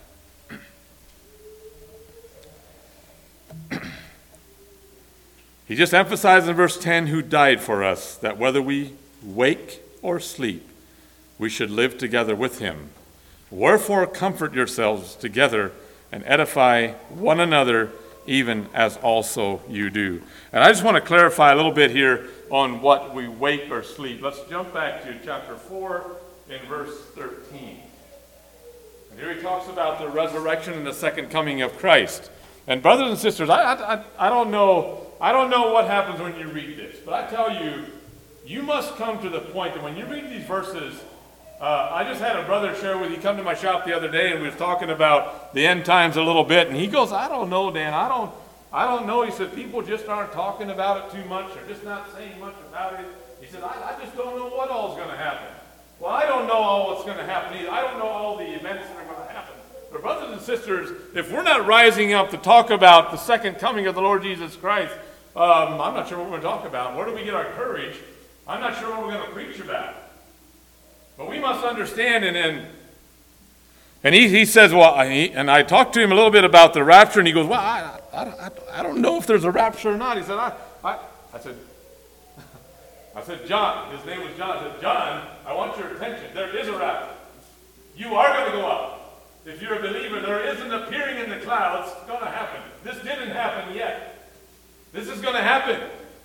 He just emphasized in verse 10, who died for us, that whether we wake or sleep, we should live together with him. Wherefore comfort yourselves together and edify one another, even as also you do. And I just want to clarify a little bit here on what we wake or sleep. Let's jump back to chapter 4 in verse 13. And here he talks about the resurrection and the second coming of Christ. And brothers and sisters, I don't know what happens when you read this, but I tell you, you must come to the point that when you read these verses, I just had a brother share with you. He come to my shop the other day, and we was talking about the end times a little bit, and he goes, I don't know, Dan, I don't know. He said, people just aren't talking about it too much, or just not saying much about it. He said, I just don't know what all is going to happen. Well, I don't know all what's going to happen either. I don't know all the events that are going to happen. But brothers and sisters, if we're not rising up to talk about the second coming of the Lord Jesus Christ, I'm not sure what we're going to talk about. Where do we get our courage? I'm not sure what we're going to preach about. But we must understand, and he says, well, and I talked to him a little bit about the rapture, and he goes, well, I don't know if there's a rapture or not. He said, I said, John, his name was John. I said, John, I want your attention. There is a rapture. You are going to go up. If you're a believer, there is an appearing in the clouds. It's going to happen. This didn't happen yet. This is going to happen.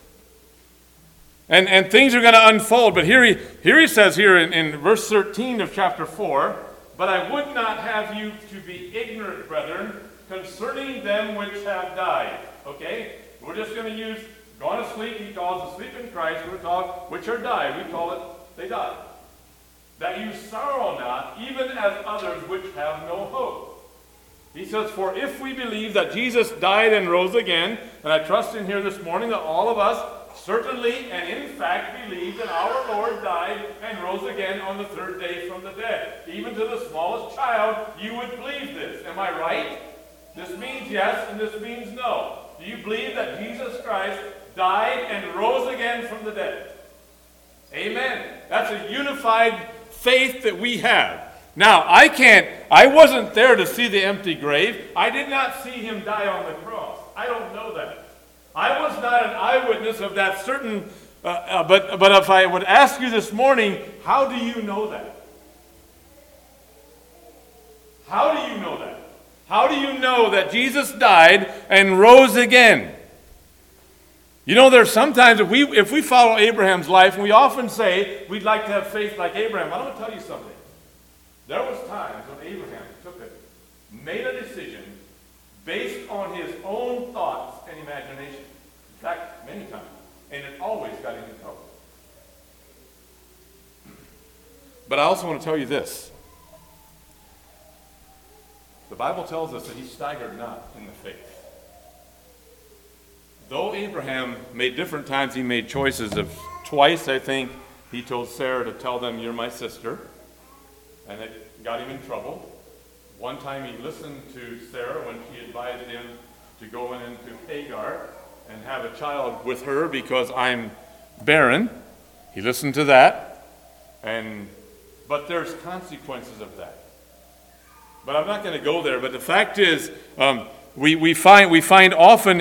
And things are going to unfold. But here he says here in verse 13 of chapter 4, but I would not have you to be ignorant, brethren, concerning them which have died. Okay? We're just going to use gone to sleep. He calls asleep in Christ. We're talking which are died. We call it they died. That you sorrow not, even as others which have no hope. He says, for if we believe that Jesus died and rose again, and I trust in here this morning that all of us certainly and in fact believe that our Lord died and rose again on the third day from the dead. Even to the smallest child, you would believe this. Am I right? This means yes, and this means no. Do you believe that Jesus Christ died and rose again from the dead? Amen. That's a unified faith that we have. Now, I wasn't there to see the empty grave. I did not see him die on the cross. I don't know that. I was not an eyewitness of that certain, but if I would ask you this morning, how do you know that? How do you know that? How do you know that Jesus died and rose again? You know, there's sometimes if we follow Abraham's life, and we often say we'd like to have faith like Abraham. I want to tell you something. There was times when Abraham made a decision based on his own thoughts and imagination. In fact, many times. And it always got into trouble. But I also want to tell you this. The Bible tells us that he staggered not in the faith. Though Abraham made different times, he made choices of twice, I think, he told Sarah to tell them, you're my sister. And it got him in trouble. One time he listened to Sarah when she advised him to go into Hagar and have a child with her because I'm barren. He listened to that. But there's consequences of that. But I'm not going to go there. But the fact is, we find often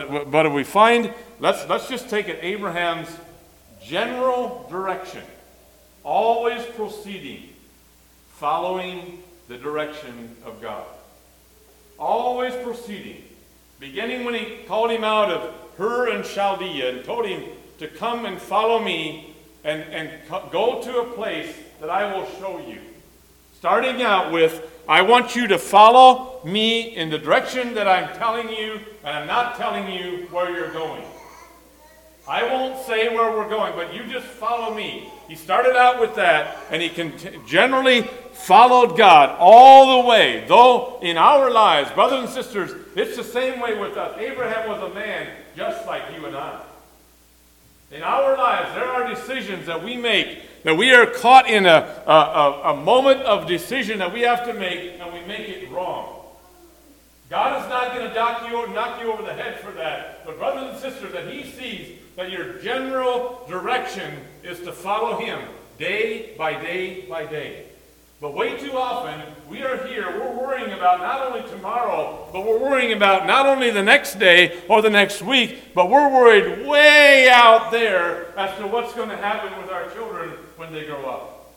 let's just take it, Abraham's general direction, always proceeding, following the direction of God. Always proceeding. Beginning when he called him out of Ur and Chaldea and told him to come and follow me and go to a place that I will show you. Starting out with, I want you to follow me in the direction that I'm telling you, and I'm not telling you where you're going. I won't say where we're going, but you just follow me. He started out with that, and he generally followed God all the way. Though in our lives, brothers and sisters, it's the same way with us. Abraham was a man just like you and I. In our lives, there are decisions that we make that we are caught in a moment of decision that we have to make, and we make it wrong. God is not going to knock you over the head for that. But brothers and sisters, that he sees that your general direction is to follow him day by day by day. But way too often, we are here, we're worrying about not only tomorrow, but we're worrying about not only the next day or the next week, but we're worried way out there as to what's going to happen with our children when they grow up.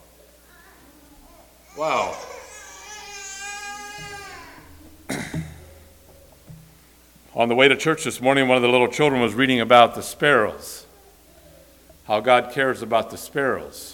Wow. On the way to church this morning, one of the little children was reading about the sparrows, how God cares about the sparrows.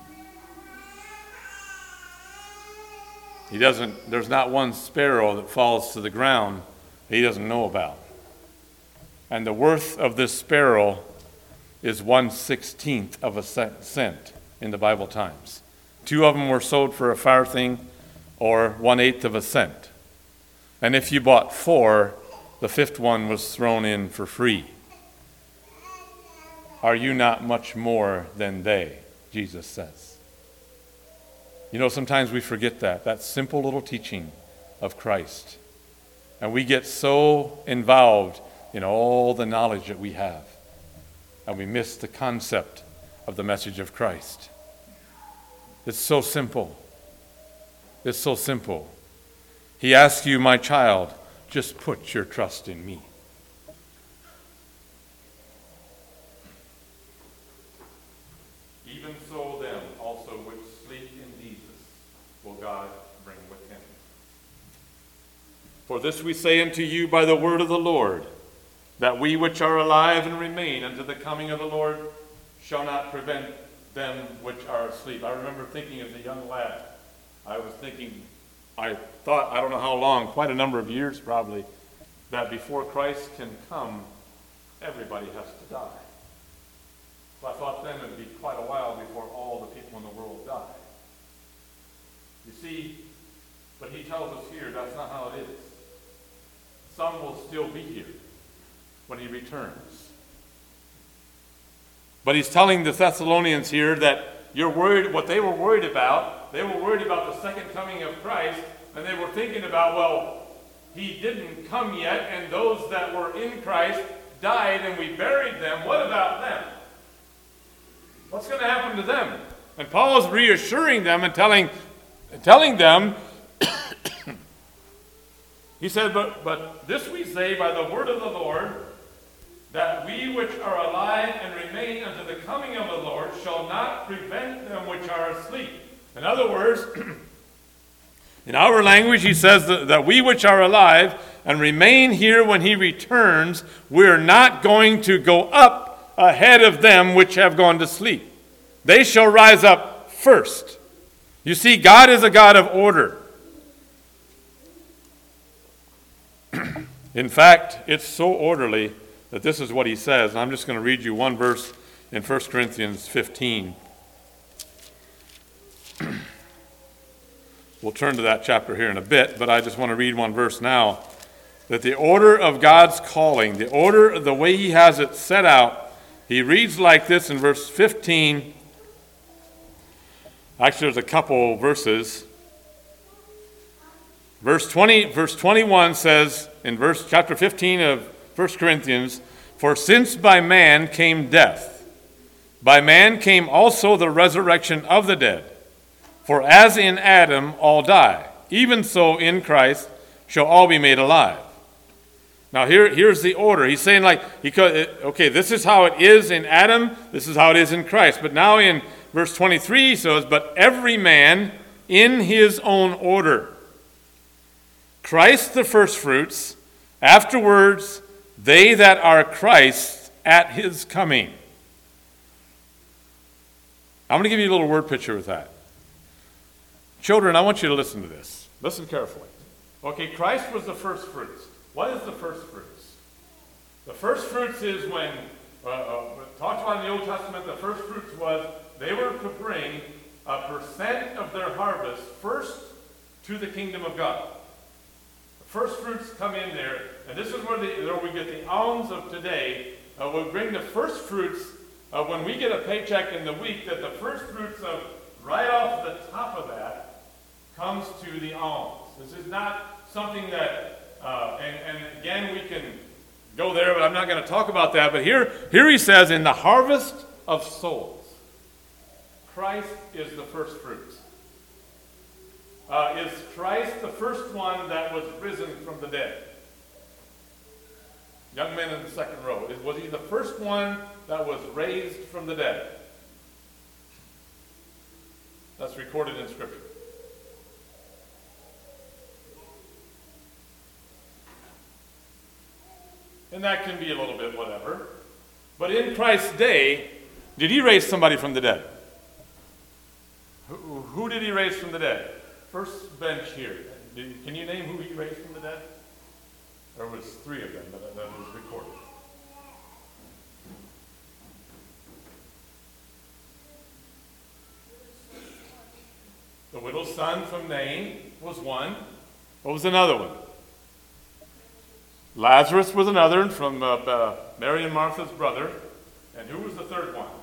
There's not one sparrow that falls to the ground that he doesn't know about. And the worth of this sparrow is 1/16 of a cent in the Bible times. 2 of them were sold for a farthing, or 1/8 of a cent. And if you bought 4, the 5th one was thrown in for free. Are you not much more than they? Jesus says. You know, sometimes we forget that simple little teaching of Christ. And we get so involved in all the knowledge that we have. And we miss the concept of the message of Christ. It's so simple. It's so simple. He asks you, my child, just put your trust in me. Even so them also which sleep in Jesus will God bring with him. For this we say unto you by the word of the Lord, that we which are alive and remain unto the coming of the Lord shall not prevent them which are asleep. I remember thinking as a young lad, I thought, I don't know how long, quite a number of years probably, that before Christ can come, everybody has to die. So I thought then it would be quite a while before all the people in the world die. You see, but he tells us here that's not how it is. Some will still be here when he returns. But he's telling the Thessalonians here that you're worried, what they were worried about the second coming of Christ, and they were thinking about, well, he didn't come yet, and those that were in Christ died, and we buried them. What about them? What's going to happen to them? And Paul is reassuring them and telling them, he said, but this we say by the word of the Lord, that we which are alive and remain unto the coming of the Lord shall not prevent them which are asleep. In other words, in our language, he says that we which are alive and remain here when he returns, we're not going to go up ahead of them which have gone to sleep. They shall rise up first. You see, God is a God of order. In fact, it's so orderly that this is what he says. And I'm just going to read you one verse in 1 Corinthians 15. We'll turn to that chapter here in a bit, but I just want to read one verse now. That the order of God's calling, the order, the way he has it set out, he reads like this in verse 15. Actually, there's a couple verses. Verse 21 says, in chapter 15 of 1 Corinthians, for since by man came death, by man came also the resurrection of the dead. For as in Adam all die, even so in Christ shall all be made alive. Now here's the order. He's saying okay, this is how it is in Adam, this is how it is in Christ. But now in verse 23 he says, but every man in his own order. Christ the firstfruits, afterwards they that are Christ at his coming. I'm going to give you a little word picture with that. Children, I want you to listen to this. Listen carefully. Okay, Christ was the first fruits. What is the first fruits? The first fruits is when, talked about in the Old Testament, the first fruits was they were to bring a percent of their harvest first to the kingdom of God. The first fruits come in there, and this is where we get the alms of today. We bring the first fruits when we get a paycheck in the week, that the first fruits of right off the top of that comes to the alms. This is not something that, and again, we can go there, but I'm not going to talk about that. But here he says, in the harvest of souls, Christ is the first fruits. Is Christ the first one that was risen from the dead? Young men in the second row. Was he the first one that was raised from the dead? That's recorded in Scripture. And that can be a little bit whatever. But in Christ's day, did he raise somebody from the dead? Who did he raise from the dead? First bench here. Can you name who he raised from the dead? There was 3 of them that was recorded. The widow's son from Nain was one. What was another one? Lazarus was another from Mary and Martha's brother. And who was the third one?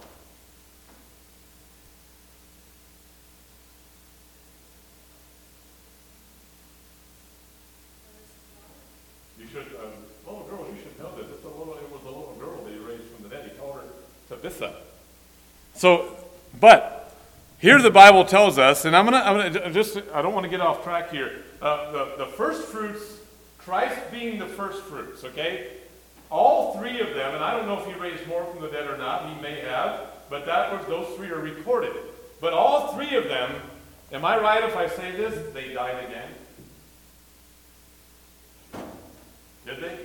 You should, little girl, you should know this. It was a little girl that he raised from the dead. He called her Tabitha. So, but here the Bible tells us, and I'm gonna just, I don't want to get off track here. The first fruits, Christ being the first fruits, okay? All 3 of them, and I don't know if he raised more from the dead or not, he may have, but those 3 are recorded. But all 3 of them, am I right if I say this? They died again. Did they?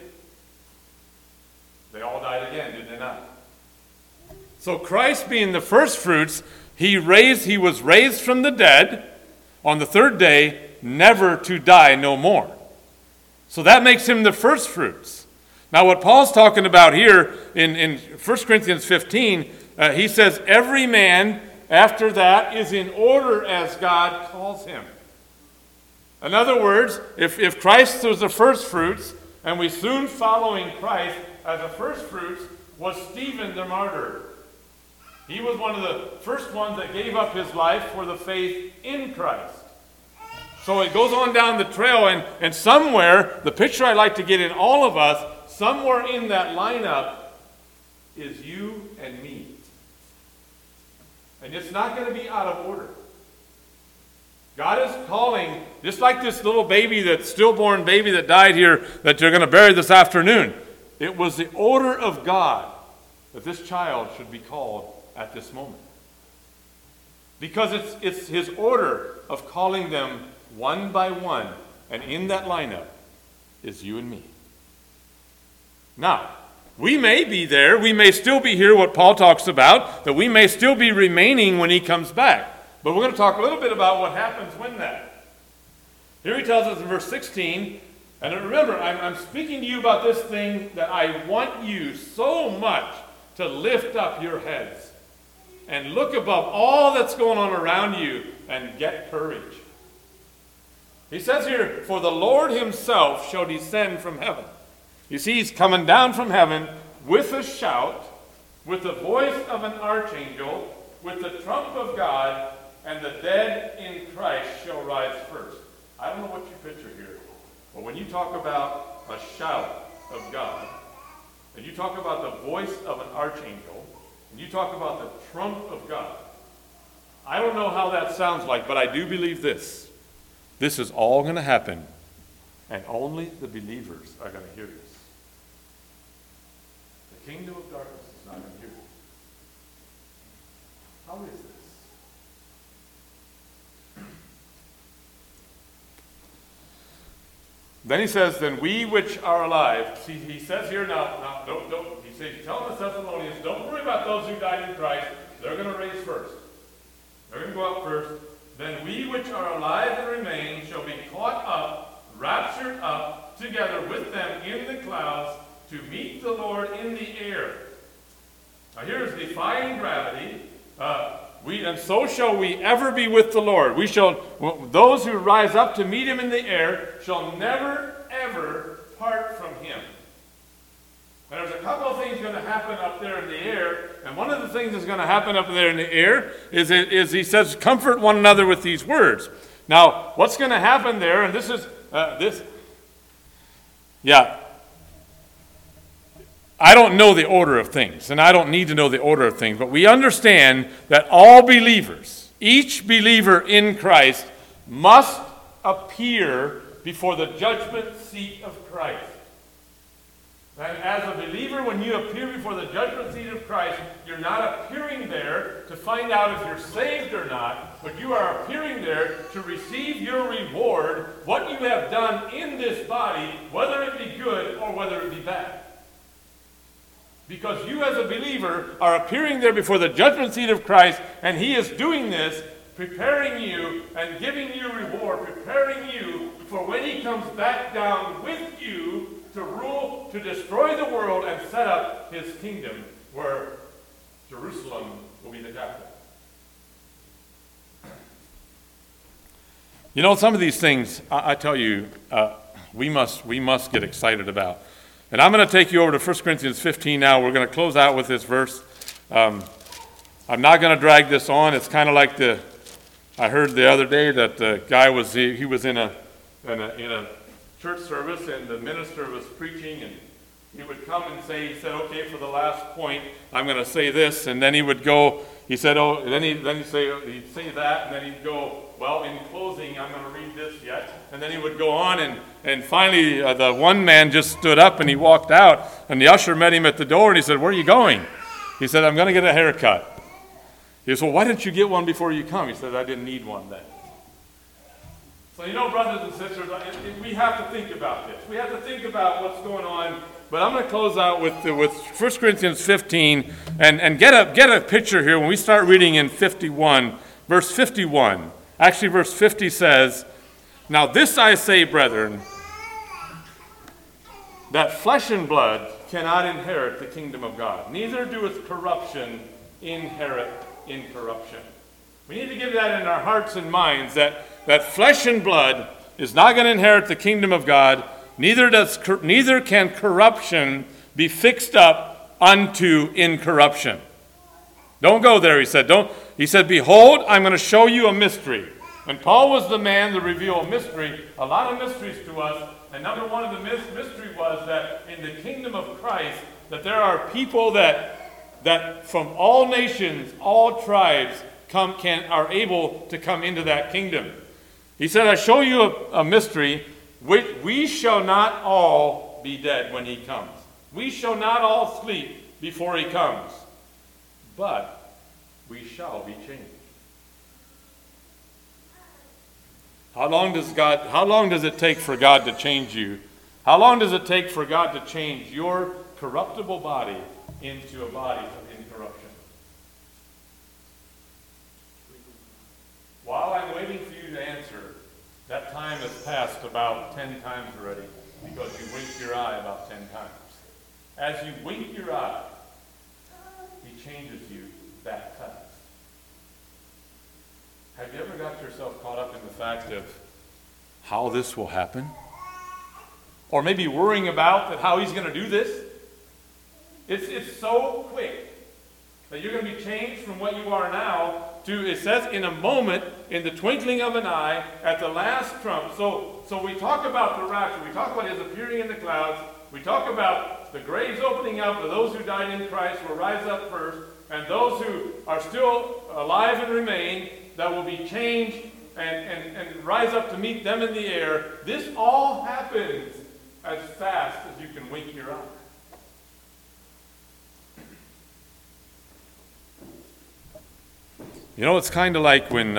They all died again, did they not? So Christ being the first fruits, he was raised from the dead on the 3rd day, never to die no more. So that makes him the first fruits. Now what Paul's talking about here in 1 Corinthians 15, he says every man after that is in order as God calls him. In other words, if Christ was the first fruits, and we soon following Christ as the first fruits, was Stephen the martyr. He was one of the first ones that gave up his life for the faith in Christ. So it goes on down the trail, and somewhere, the picture I'd like to get in all of us, somewhere in that lineup is you and me. And it's not going to be out of order. God is calling, just like this little baby, that stillborn baby that died here, that you're going to bury this afternoon. It was the order of God that this child should be called at this moment. Because it's his order of calling them one by one. And in that lineup is you and me. Now, we may be there. We may still be here, what Paul talks about, that we may still be remaining when he comes back. But we're going to talk a little bit about what happens when that. Here he tells us in verse 16, and remember, I'm speaking to you about this thing that I want you so much to lift up your heads and look above all that's going on around you and get courage. He says here, for the Lord himself shall descend from heaven. You see, he's coming down from heaven with a shout, with the voice of an archangel, with the trump of God, and the dead in Christ shall rise first. I don't know what you picture here, but when you talk about a shout of God, and you talk about the voice of an archangel, and you talk about the trump of God, I don't know how that sounds like, but I do believe this. This is all going to happen, and only the believers are going to hear this. The kingdom of darkness is not going to hear it. How is this? Then he says, then we which are alive, see, he says here now don't, he says, tell the Thessalonians, don't worry about those who died in Christ. They're going to raise first. They're going to go out first. Then we which are alive and remain shall be caught up, raptured up, together with them in the clouds to meet the Lord in the air. Now here's defying gravity. And so shall we ever be with the Lord. Those who rise up to meet him in the air shall never, ever part from him. And there's a couple of things going to happen up there in the air. And one of the things that's going to happen up there in the air is he says, comfort one another with these words. Now, what's going to happen there, and this is, I don't know the order of things, and I don't need to know the order of things, but we understand that all believers, each believer in Christ, must appear before the judgment seat of Christ. And as a believer, when you appear before the judgment seat of Christ, you're not appearing there to find out if you're saved or not, but you are appearing there to receive your reward, what you have done in this body, whether it be good or whether it be bad. Because you as a believer are appearing there before the judgment seat of Christ, and he is doing this, preparing you and giving you reward, preparing you for when he comes back down with you to rule, to destroy the world and set up his kingdom where Jerusalem will be the capital. You know, some of these things, I tell you, we must get excited about. And I'm going to take you over to 1 Corinthians 15 now. We're going to close out with this verse. I'm not going to drag this on. It's kind of like I heard the other day that the guy was in a church service, and the minister was preaching, and he would come and he said, okay, for the last point, I'm going to say this, and then he would go, he said, oh, and then he'd say that, and then he'd go, well, in closing, I'm going to read this yet, and then he would go on, and finally, the one man just stood up, and he walked out, and the usher met him at the door, and he said, where are you going? He said, I'm going to get a haircut. He said, well, why didn't you get one before you come? He said, I didn't need one then. So, you know, brothers and sisters, we have to think about this. We have to think about what's going on. But I'm going to close out with 1 Corinthians 15 and get a picture here when we start reading in 51, verse 51. Actually, verse 50 says, now this I say, brethren, that flesh and blood cannot inherit the kingdom of God. Neither doeth corruption inherit incorruption. We need to get that in our hearts and minds, that flesh and blood is not going to inherit the kingdom of God. Neither can corruption be fixed up unto incorruption. Don't go there, he said. He said, behold, I'm going to show you a mystery. And Paul was the man to reveal a mystery, a lot of mysteries to us. And number one of the mystery was that in the kingdom of Christ, that there are people that from all nations, all tribes, are able to come into that kingdom. He said, I show you a mystery, which we shall not all be dead when he comes. We shall not all sleep before he comes, but we shall be changed. How long does it take for God to change you? How long does it take for God to change your corruptible body into a body of incorruption? While I'm waiting for you to answer, that time has passed about 10 times already, because you winked your eye about 10 times. As you wink your eye, he changes you that fast. Have you ever got yourself caught up in the fact of how this will happen? Or maybe worrying about how he's going to do this? It's so quick that you're going to be changed from what you are now to, it says, in a moment, in the twinkling of an eye, at the last trump. So we talk about the rapture. We talk about his appearing in the clouds. We talk about the graves opening up of those who died in Christ will rise up first, and those who are still alive and remain, that will be changed and rise up to meet them in the air. This all happens as fast as you can wink your eye. You know, it's kind of like when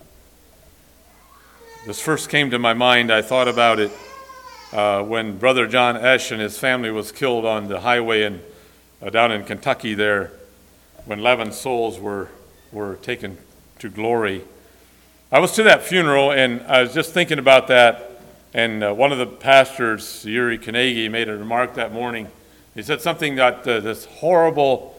this first came to my mind, I thought about it when Brother John Esch and his family was killed on the highway down in Kentucky there, when 11 souls were taken to glory. I was to that funeral, and I was just thinking about that, and one of the pastors, Yuri Kanegi, made a remark that morning. He said something that this horrible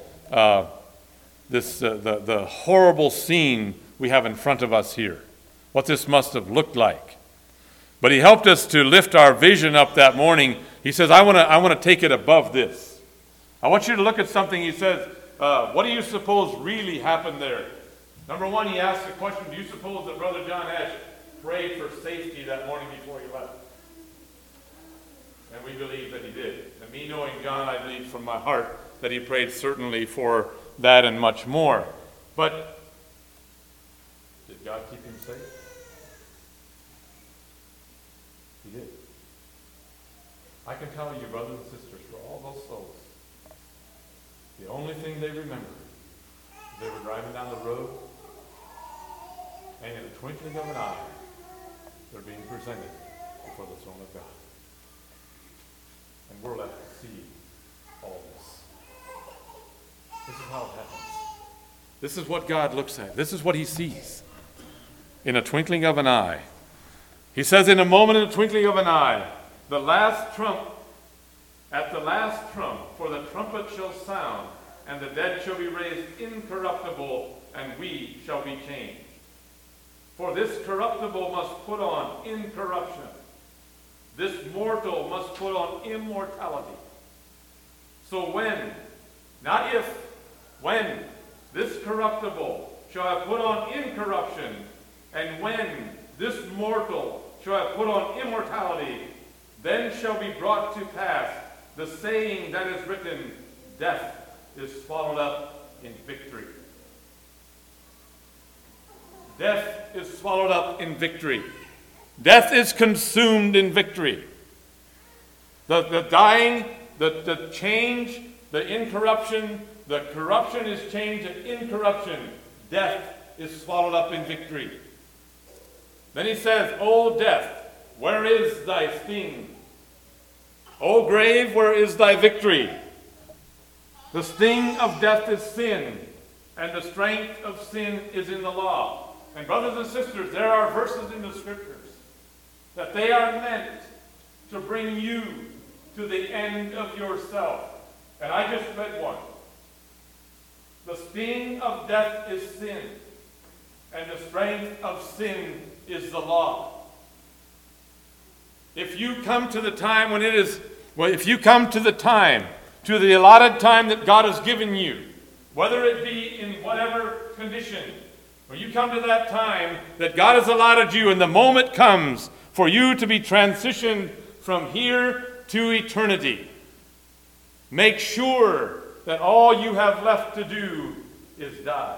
the horrible scene we have in front of us here, what this must have looked like. But he helped us to lift our vision up that morning. He says, I want to take it above this. I want you to look at something he says. What do you suppose really happened there? Number one, he asks the question, do you suppose that Brother John Ash prayed for safety that morning before he left? And we believe that he did. And me knowing John, I believe from my heart that he prayed certainly for that and much more. But did God keep him safe? He did. I can tell you, brothers and sisters, for all those souls, the only thing they remember is they were driving down the road, and in the twinkling of an eye, they're being presented before the throne of God. And we're left to see all this. This is how it happens. This is what God looks at. This is what he sees. In a twinkling of an eye. He says, in a moment, in a twinkling of an eye, the last trump, at the last trump, for the trumpet shall sound, and the dead shall be raised incorruptible, and we shall be changed. For this corruptible must put on incorruption. This mortal must put on immortality. So when, not if, when this corruptible shall have put on incorruption, and when this mortal shall have put on immortality, then shall be brought to pass the saying that is written, death is swallowed up in victory. Death is swallowed up in victory. Death is consumed in victory. The dying, the change, the incorruption, the corruption is changed to incorruption. Death is swallowed up in victory. Then he says, O death, where is thy sting? O grave, where is thy victory? The sting of death is sin, and the strength of sin is in the law. And brothers and sisters, there are verses in the Scriptures that they are meant to bring you to the end of yourself. And I just read one. The sting of death is sin, and the strength of sin is the law. If you come to the time when it is, if you come to the time, to the allotted time that God has given you, whether it be in whatever condition, when you come to that time that God has allotted you and the moment comes for you to be transitioned from here to eternity, make sure that all you have left to do is die.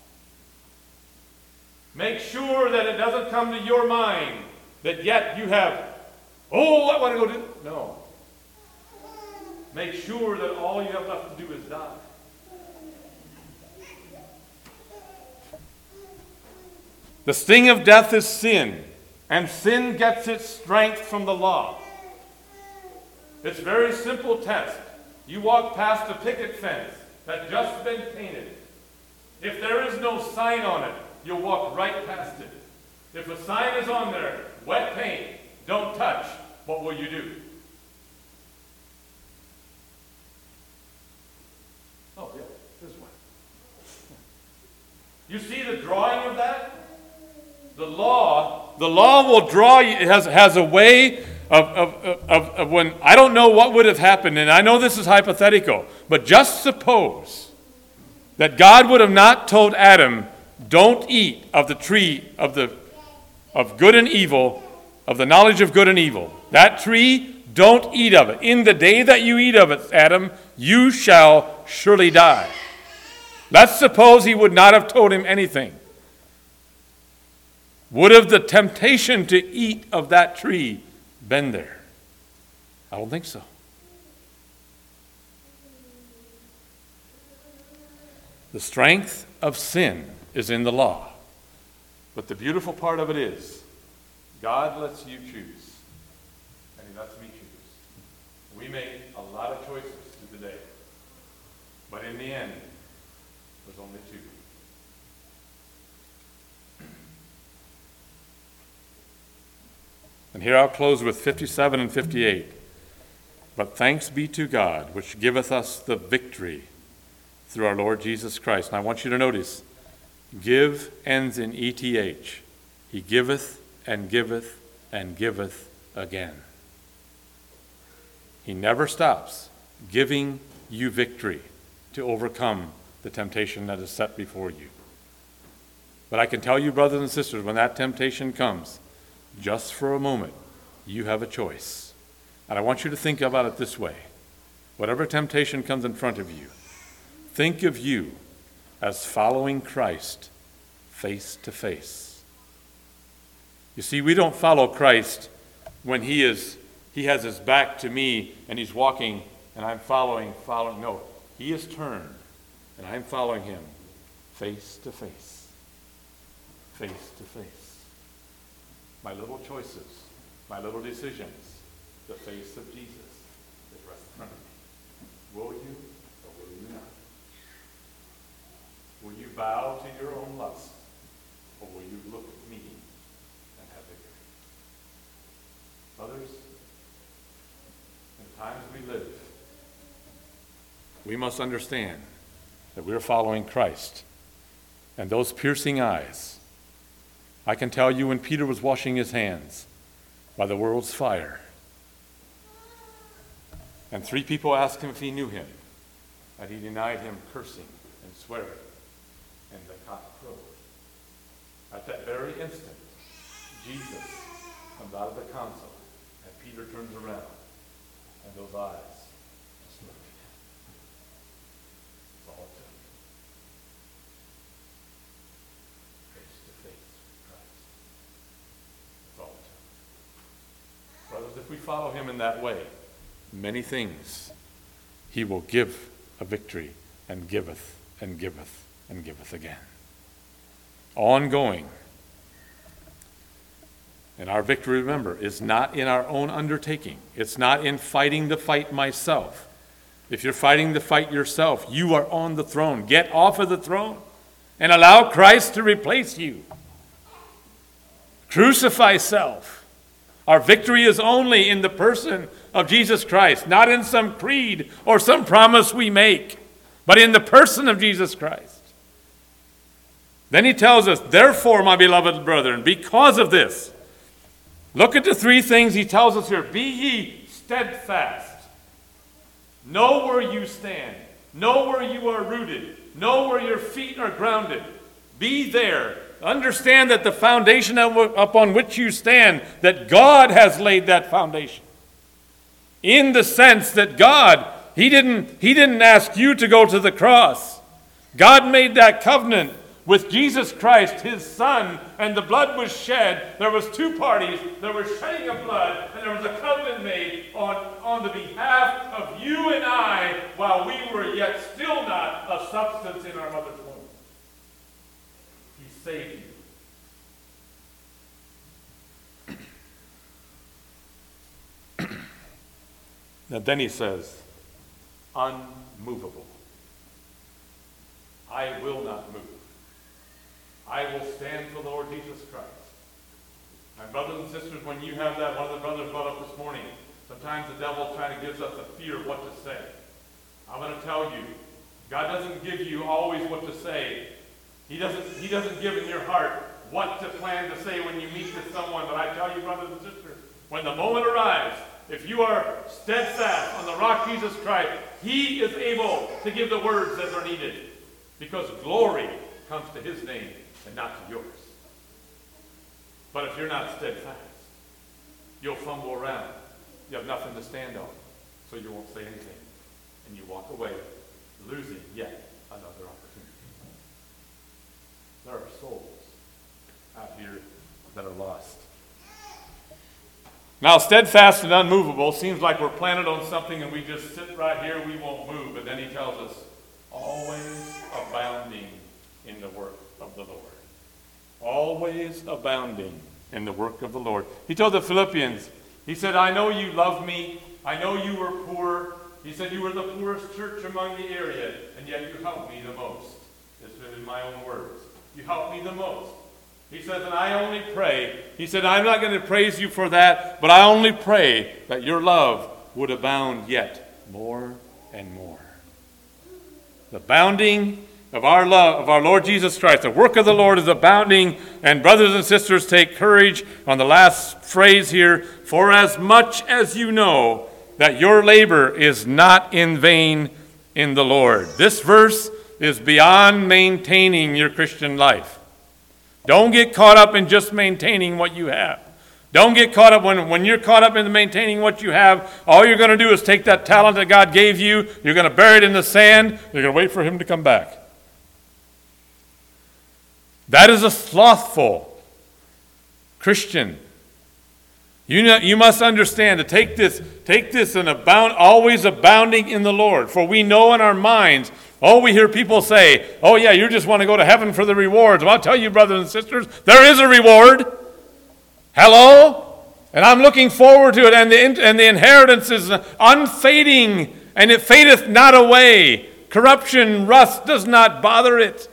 Make sure that it doesn't come to your mind that yet you have, I want to go do. No. Make sure that all you have left to do is die. The sting of death is sin, and sin gets its strength from the law. It's a very simple test. You walk past a picket fence that's just been painted. If there is no sign on it, you'll walk right past it. If a sign is on there, wet paint, don't touch, what will you do? Oh, yeah, this one. You see the drawing of that? The law will draw you. It has a way of when, I don't know what would have happened, and I know this is hypothetical, but just suppose that God would have not told Adam, don't eat of the tree of good and evil, of the knowledge of good and evil. That tree, don't eat of it. In the day that you eat of it, Adam, you shall surely die. Let's suppose he would not have told him anything. Would have the temptation to eat of that tree been there? I don't think so. The strength of sin is in the law. But the beautiful part of it is, God lets you choose. And he lets me choose. We make a lot of choices through the day. But in the end, there's only two. And here I'll close with 57 and 58. But thanks be to God, which giveth us the victory through our Lord Jesus Christ. And I want you to notice, give ends in ETH. He giveth and giveth and giveth again. He never stops giving you victory to overcome the temptation that is set before you. But I can tell you, brothers and sisters, when that temptation comes, just for a moment, you have a choice. And I want you to think about it this way. Whatever temptation comes in front of you, think of you as following Christ face to face. You see, we don't follow Christ when he has his back to me and he's walking and I'm following. No, he is turned and I'm following him face to face. Face to face. My little choices, my little decisions, the face of Jesus is right in front of me. Will you or will you not? Will you bow to your own lust, or will you look at me and have victory? Brothers, in the times we live, we must understand that we're following Christ. And those piercing eyes, I can tell you when Peter was washing his hands by the world's fire, and 3 people asked him if he knew him, and he denied him, cursing and swearing, and the cock crowed. At that very instant, Jesus comes out of the council, and Peter turns around, and those eyes just look at him. That's all it took. Face to face with Christ. That's all it took. Brothers, if we follow him in that way, many things he will give a victory, and giveth and giveth and giveth again. Ongoing. And our victory, remember, is not in our own undertaking. It's not in fighting the fight myself. If you're fighting the fight yourself, you are on the throne. Get off of the throne and allow Christ to replace you. Crucify self. Our victory is only in the person of Jesus Christ, not in some creed or some promise we make, but in the person of Jesus Christ. Then he tells us, therefore, my beloved brethren, because of this, look at the 3 things he tells us here. Be ye steadfast. Know where you stand. Know where you are rooted. Know where your feet are grounded. Be there. Understand that the foundation upon which you stand, that God has laid that foundation. In the sense that God, He didn't ask you to go to the cross. God made that covenant with Jesus Christ, his Son, and the blood was shed. There was 2 parties. There was shedding of blood, and there was a covenant made on the behalf of you and I while we were yet still not a substance in our mother's womb. He saved you. And then he says, unmovable. I will not move. I will stand for the Lord Jesus Christ. My brothers and sisters, when you have that, one of the brothers brought up this morning, sometimes the devil kind of gives us a fear of what to say. I'm going to tell you, God doesn't give you always what to say. He doesn't give in your heart what to plan to say when you meet with someone. But I tell you, brothers and sisters, when the moment arrives, if you are steadfast on the rock Jesus Christ, he is able to give the words that are needed. Because glory comes to his name and not to yours. But if you're not steadfast, you'll fumble around. You have nothing to stand on, so you won't say anything. And you walk away losing yet another opportunity. There are souls out here that are lost. Now, steadfast and unmovable seems like we're planted on something and we just sit right here, we won't move. But then he tells us, always abounding in the work of the Lord. Always abounding in the work of the Lord. He told the Philippians, he said, I know you love me. I know you were poor. He said, you were the poorest church among the area, and yet you helped me the most. It's in my own words. You helped me the most. He says, and I only pray. He said, I'm not going to praise you for that, but I only pray that your love would abound yet more and more. The abounding of our love, of our Lord Jesus Christ. The work of the Lord is abounding. And brothers and sisters, take courage on the last phrase here. For as much as you know that your labor is not in vain in the Lord. This verse is beyond maintaining your Christian life. Don't get caught up in just maintaining what you have. Don't get caught up when you're caught up in maintaining what you have. All you're going to do is take that talent that God gave you, you're going to bury it in the sand, you're going to wait for him to come back. That is a slothful Christian. You must understand to take this and always abounding in the Lord. For we know in our minds, we hear people say, oh yeah, you just want to go to heaven for the rewards. Well, I'll tell you, brothers and sisters, there is a reward. Hello? And I'm looking forward to it, and the inheritance is unfading, and it fadeth not away. Corruption, rust does not bother it.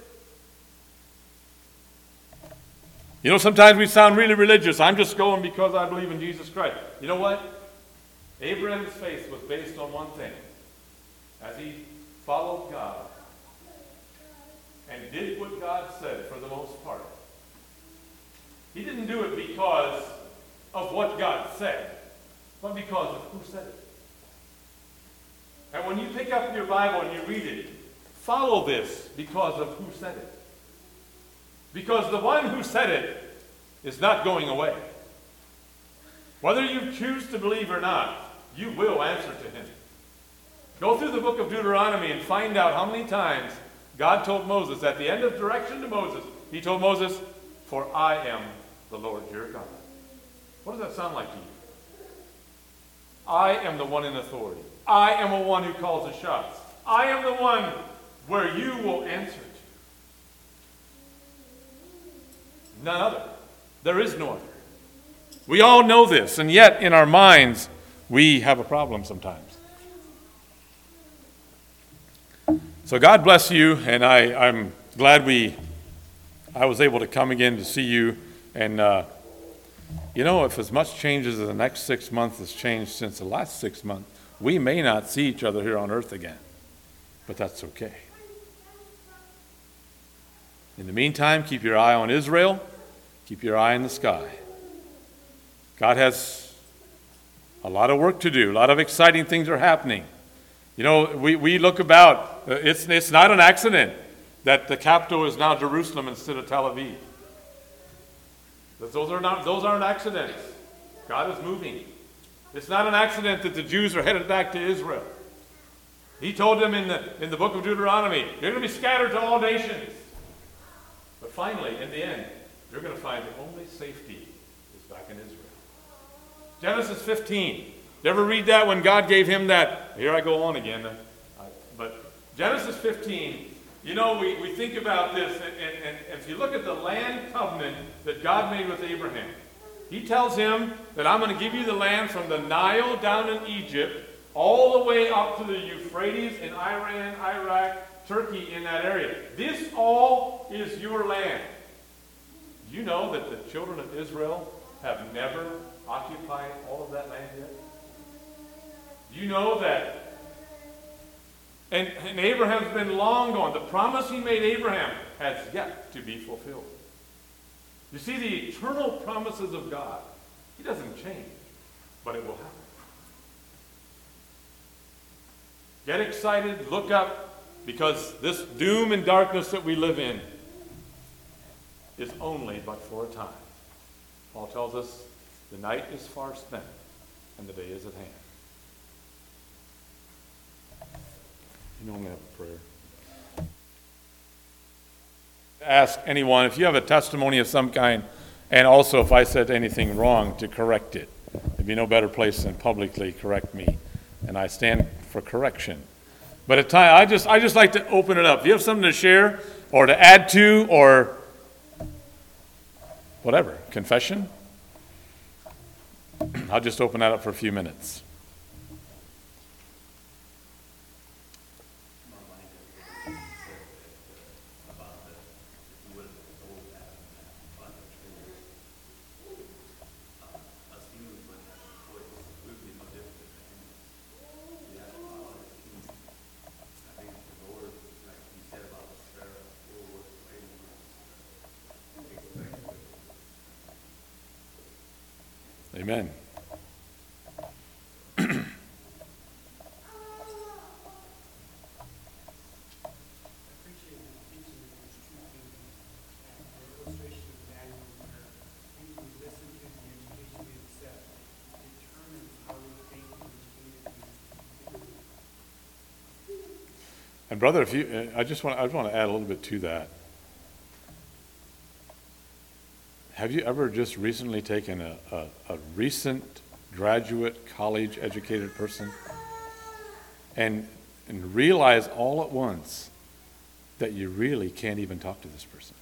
You know, sometimes we sound really religious. I'm just going because I believe in Jesus Christ. You know what? Abraham's faith was based on one thing. As he followed God and did what God said for the most part. He didn't do it because of what God said, but because of who said it. And when you pick up your Bible and you read it, follow this because of who said it. Because the one who said it is not going away. Whether you choose to believe or not, you will answer to him. Go through the book of Deuteronomy and find out how many times God told Moses, at the end of direction to Moses, he told Moses, for I am the Lord your God. What does that sound like to you? I am the one in authority. I am the one who calls the shots. I am the one where you will answer to. None other. There is no other. We all know this, and yet in our minds, we have a problem sometimes. So God bless you, and I'm glad I was able to come again to see you. And, if as much changes as the next 6 months has changed since the last 6 months, we may not see each other here on earth again. But that's okay. In the meantime, keep your eye on Israel. Keep your eye in the sky. God has a lot of work to do. A lot of exciting things are happening. You know, we look about. It's not an accident that the capital is now Jerusalem instead of Tel Aviv. Those aren't accidents. God is moving. It's not an accident that the Jews are headed back to Israel. He told them in the book of Deuteronomy, you're going to be scattered to all nations. But finally, in the end, you're going to find the only safety is back in Israel. Genesis 15. Did you ever read that when God gave him that? Here I go on again. But Genesis 15, we think about this, and if you look at the land covenant that God made with Abraham, he tells him that I'm going to give you the land from the Nile down in Egypt, all the way up to the Euphrates in Iran, Iraq, Turkey, in that area. This all is your land. Do you know that the children of Israel have never occupied all of that land yet? Do you know that? And Abraham's been long gone. The promise he made Abraham has yet to be fulfilled. You see, the eternal promises of God, he doesn't change, but it will happen. Get excited, look up, because this doom and darkness that we live in is only but for a time. Paul tells us the night is far spent and the day is at hand. You normally have a prayer. Ask anyone if you have a testimony of some kind, and also if I said anything wrong, to correct it. There'd be no better place than publicly correct me, and I stand for correction. But at times, I just like to open it up. If you have something to share or to add to or whatever, confession, I'll just open that up for a few minutes. Amen. And brother, if you, I just want to add a little bit to that. Have you ever just recently taken a recent graduate, college-educated person and realize all at once that you really can't even talk to this person?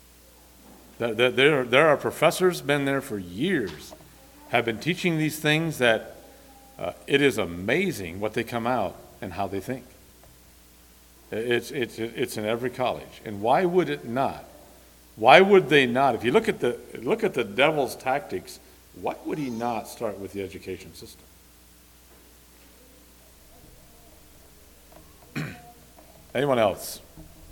There are professors been there for years, have been teaching these things that it is amazing what they come out and how they think. It's in every college. And why would it not? Why would they not? If you look at the devil's tactics, why would he not start with the education system? Anyone else?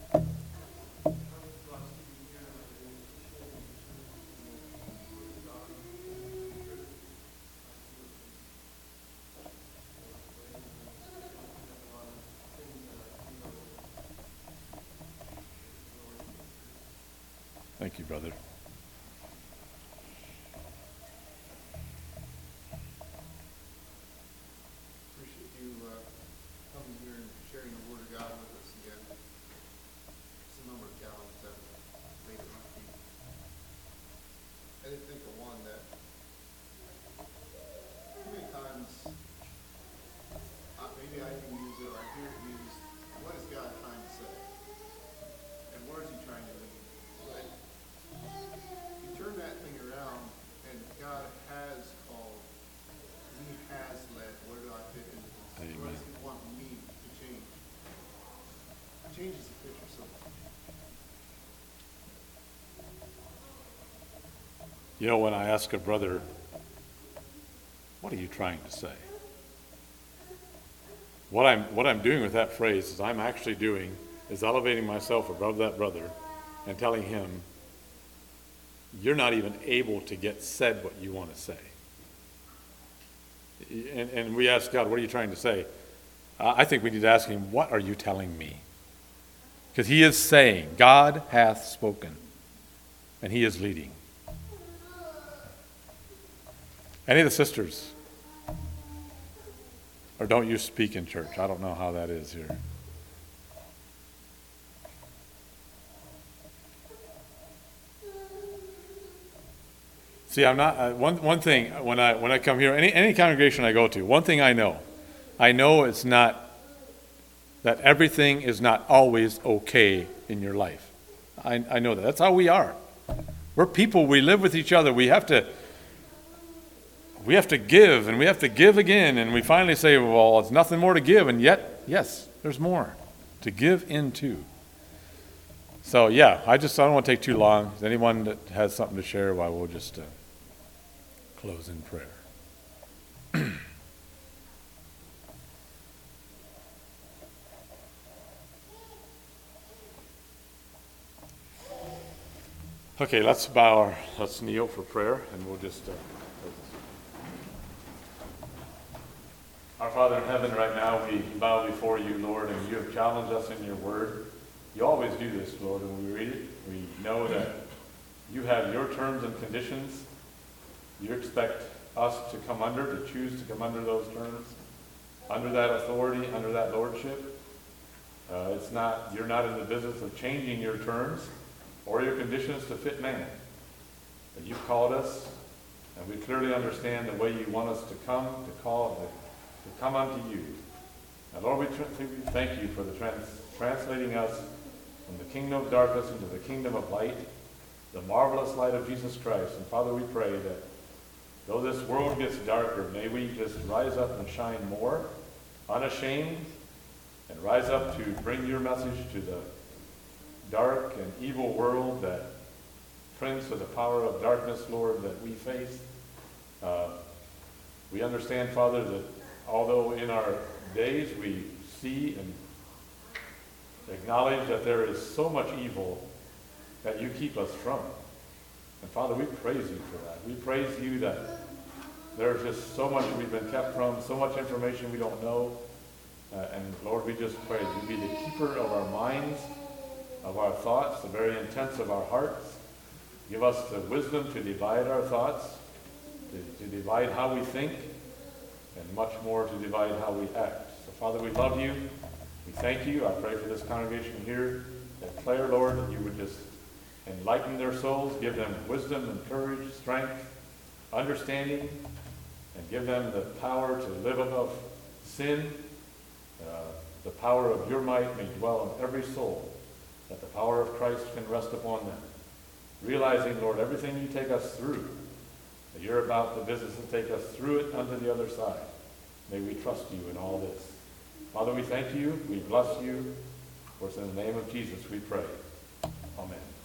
Thank you, brother. Appreciate you coming here and sharing the Word of God with us again. It's a number of gallons that made it my feet. I didn't think of one that too many times maybe I can use it or I hear it used. What is God trying to say? And where is He trying to lead? But you turn that thing around, and God has called. He has led. Where do I fit into this? Amen. Where does He want me to change? It changes the picture so much. You know, when I ask a brother, what are you trying to say? What I'm doing with that phrase is I'm actually doing is elevating myself above that brother and telling him, you're not even able to get said what you want to say. And we ask God, what are you trying to say? I think we need to ask him, what are you telling me? Because he is saying, God hath spoken, and he is leading. Any of the sisters? Or don't you speak in church? I don't know how that is here. See, I'm not, one thing, when I come here, any congregation I go to, one thing I know it's not, that everything is not always okay in your life. I know that. That's how we are. We're people, we live with each other. We have to give, and we have to give again, and we finally say, well, it's nothing more to give, and yet, yes, there's more to give into. So, yeah, I don't want to take too long. Is anyone that has something to share, well, we'll just close in prayer. Okay, let's kneel for prayer, and we'll just Our Father in heaven, right now we bow before you, Lord, and you have challenged us in your word. You always do this, Lord, when we read it. We know that you have your terms and conditions. You expect us to come under, to choose to come under those terms, under that authority, under that lordship. You're not in the business of changing your terms or your conditions to fit man. But you've called us, and we clearly understand the way you want us to come, to come unto you. And Lord, we thank you for the translating us from the kingdom of darkness into the kingdom of light, the marvelous light of Jesus Christ. And Father, we pray that though this world gets darker, may we just rise up and shine more, unashamed, and rise up to bring your message to the dark and evil world, that prince of the power of darkness, Lord, that we face. We understand, Father, that although in our days we see and acknowledge that there is so much evil that you keep us from. And Father, we praise you for that. We praise you that there's just so much we've been kept from, so much information we don't know. And Lord, we just pray you be the keeper of our minds, of our thoughts, the very intents of our hearts. Give us the wisdom to divide our thoughts, to divide how we think, and much more to divide how we act. So Father, we love you. We thank you. I pray for this congregation here at Clare, Lord, that you would just enlighten their souls, give them wisdom and courage, strength, understanding, and give them the power to live above sin. The power of your might may dwell in every soul, that the power of Christ can rest upon them. Realizing, Lord, everything you take us through, that you're about the business to take us through it unto the other side. May we trust you in all this. Father, we thank you. We bless you. For it's in the name of Jesus we pray. Amen.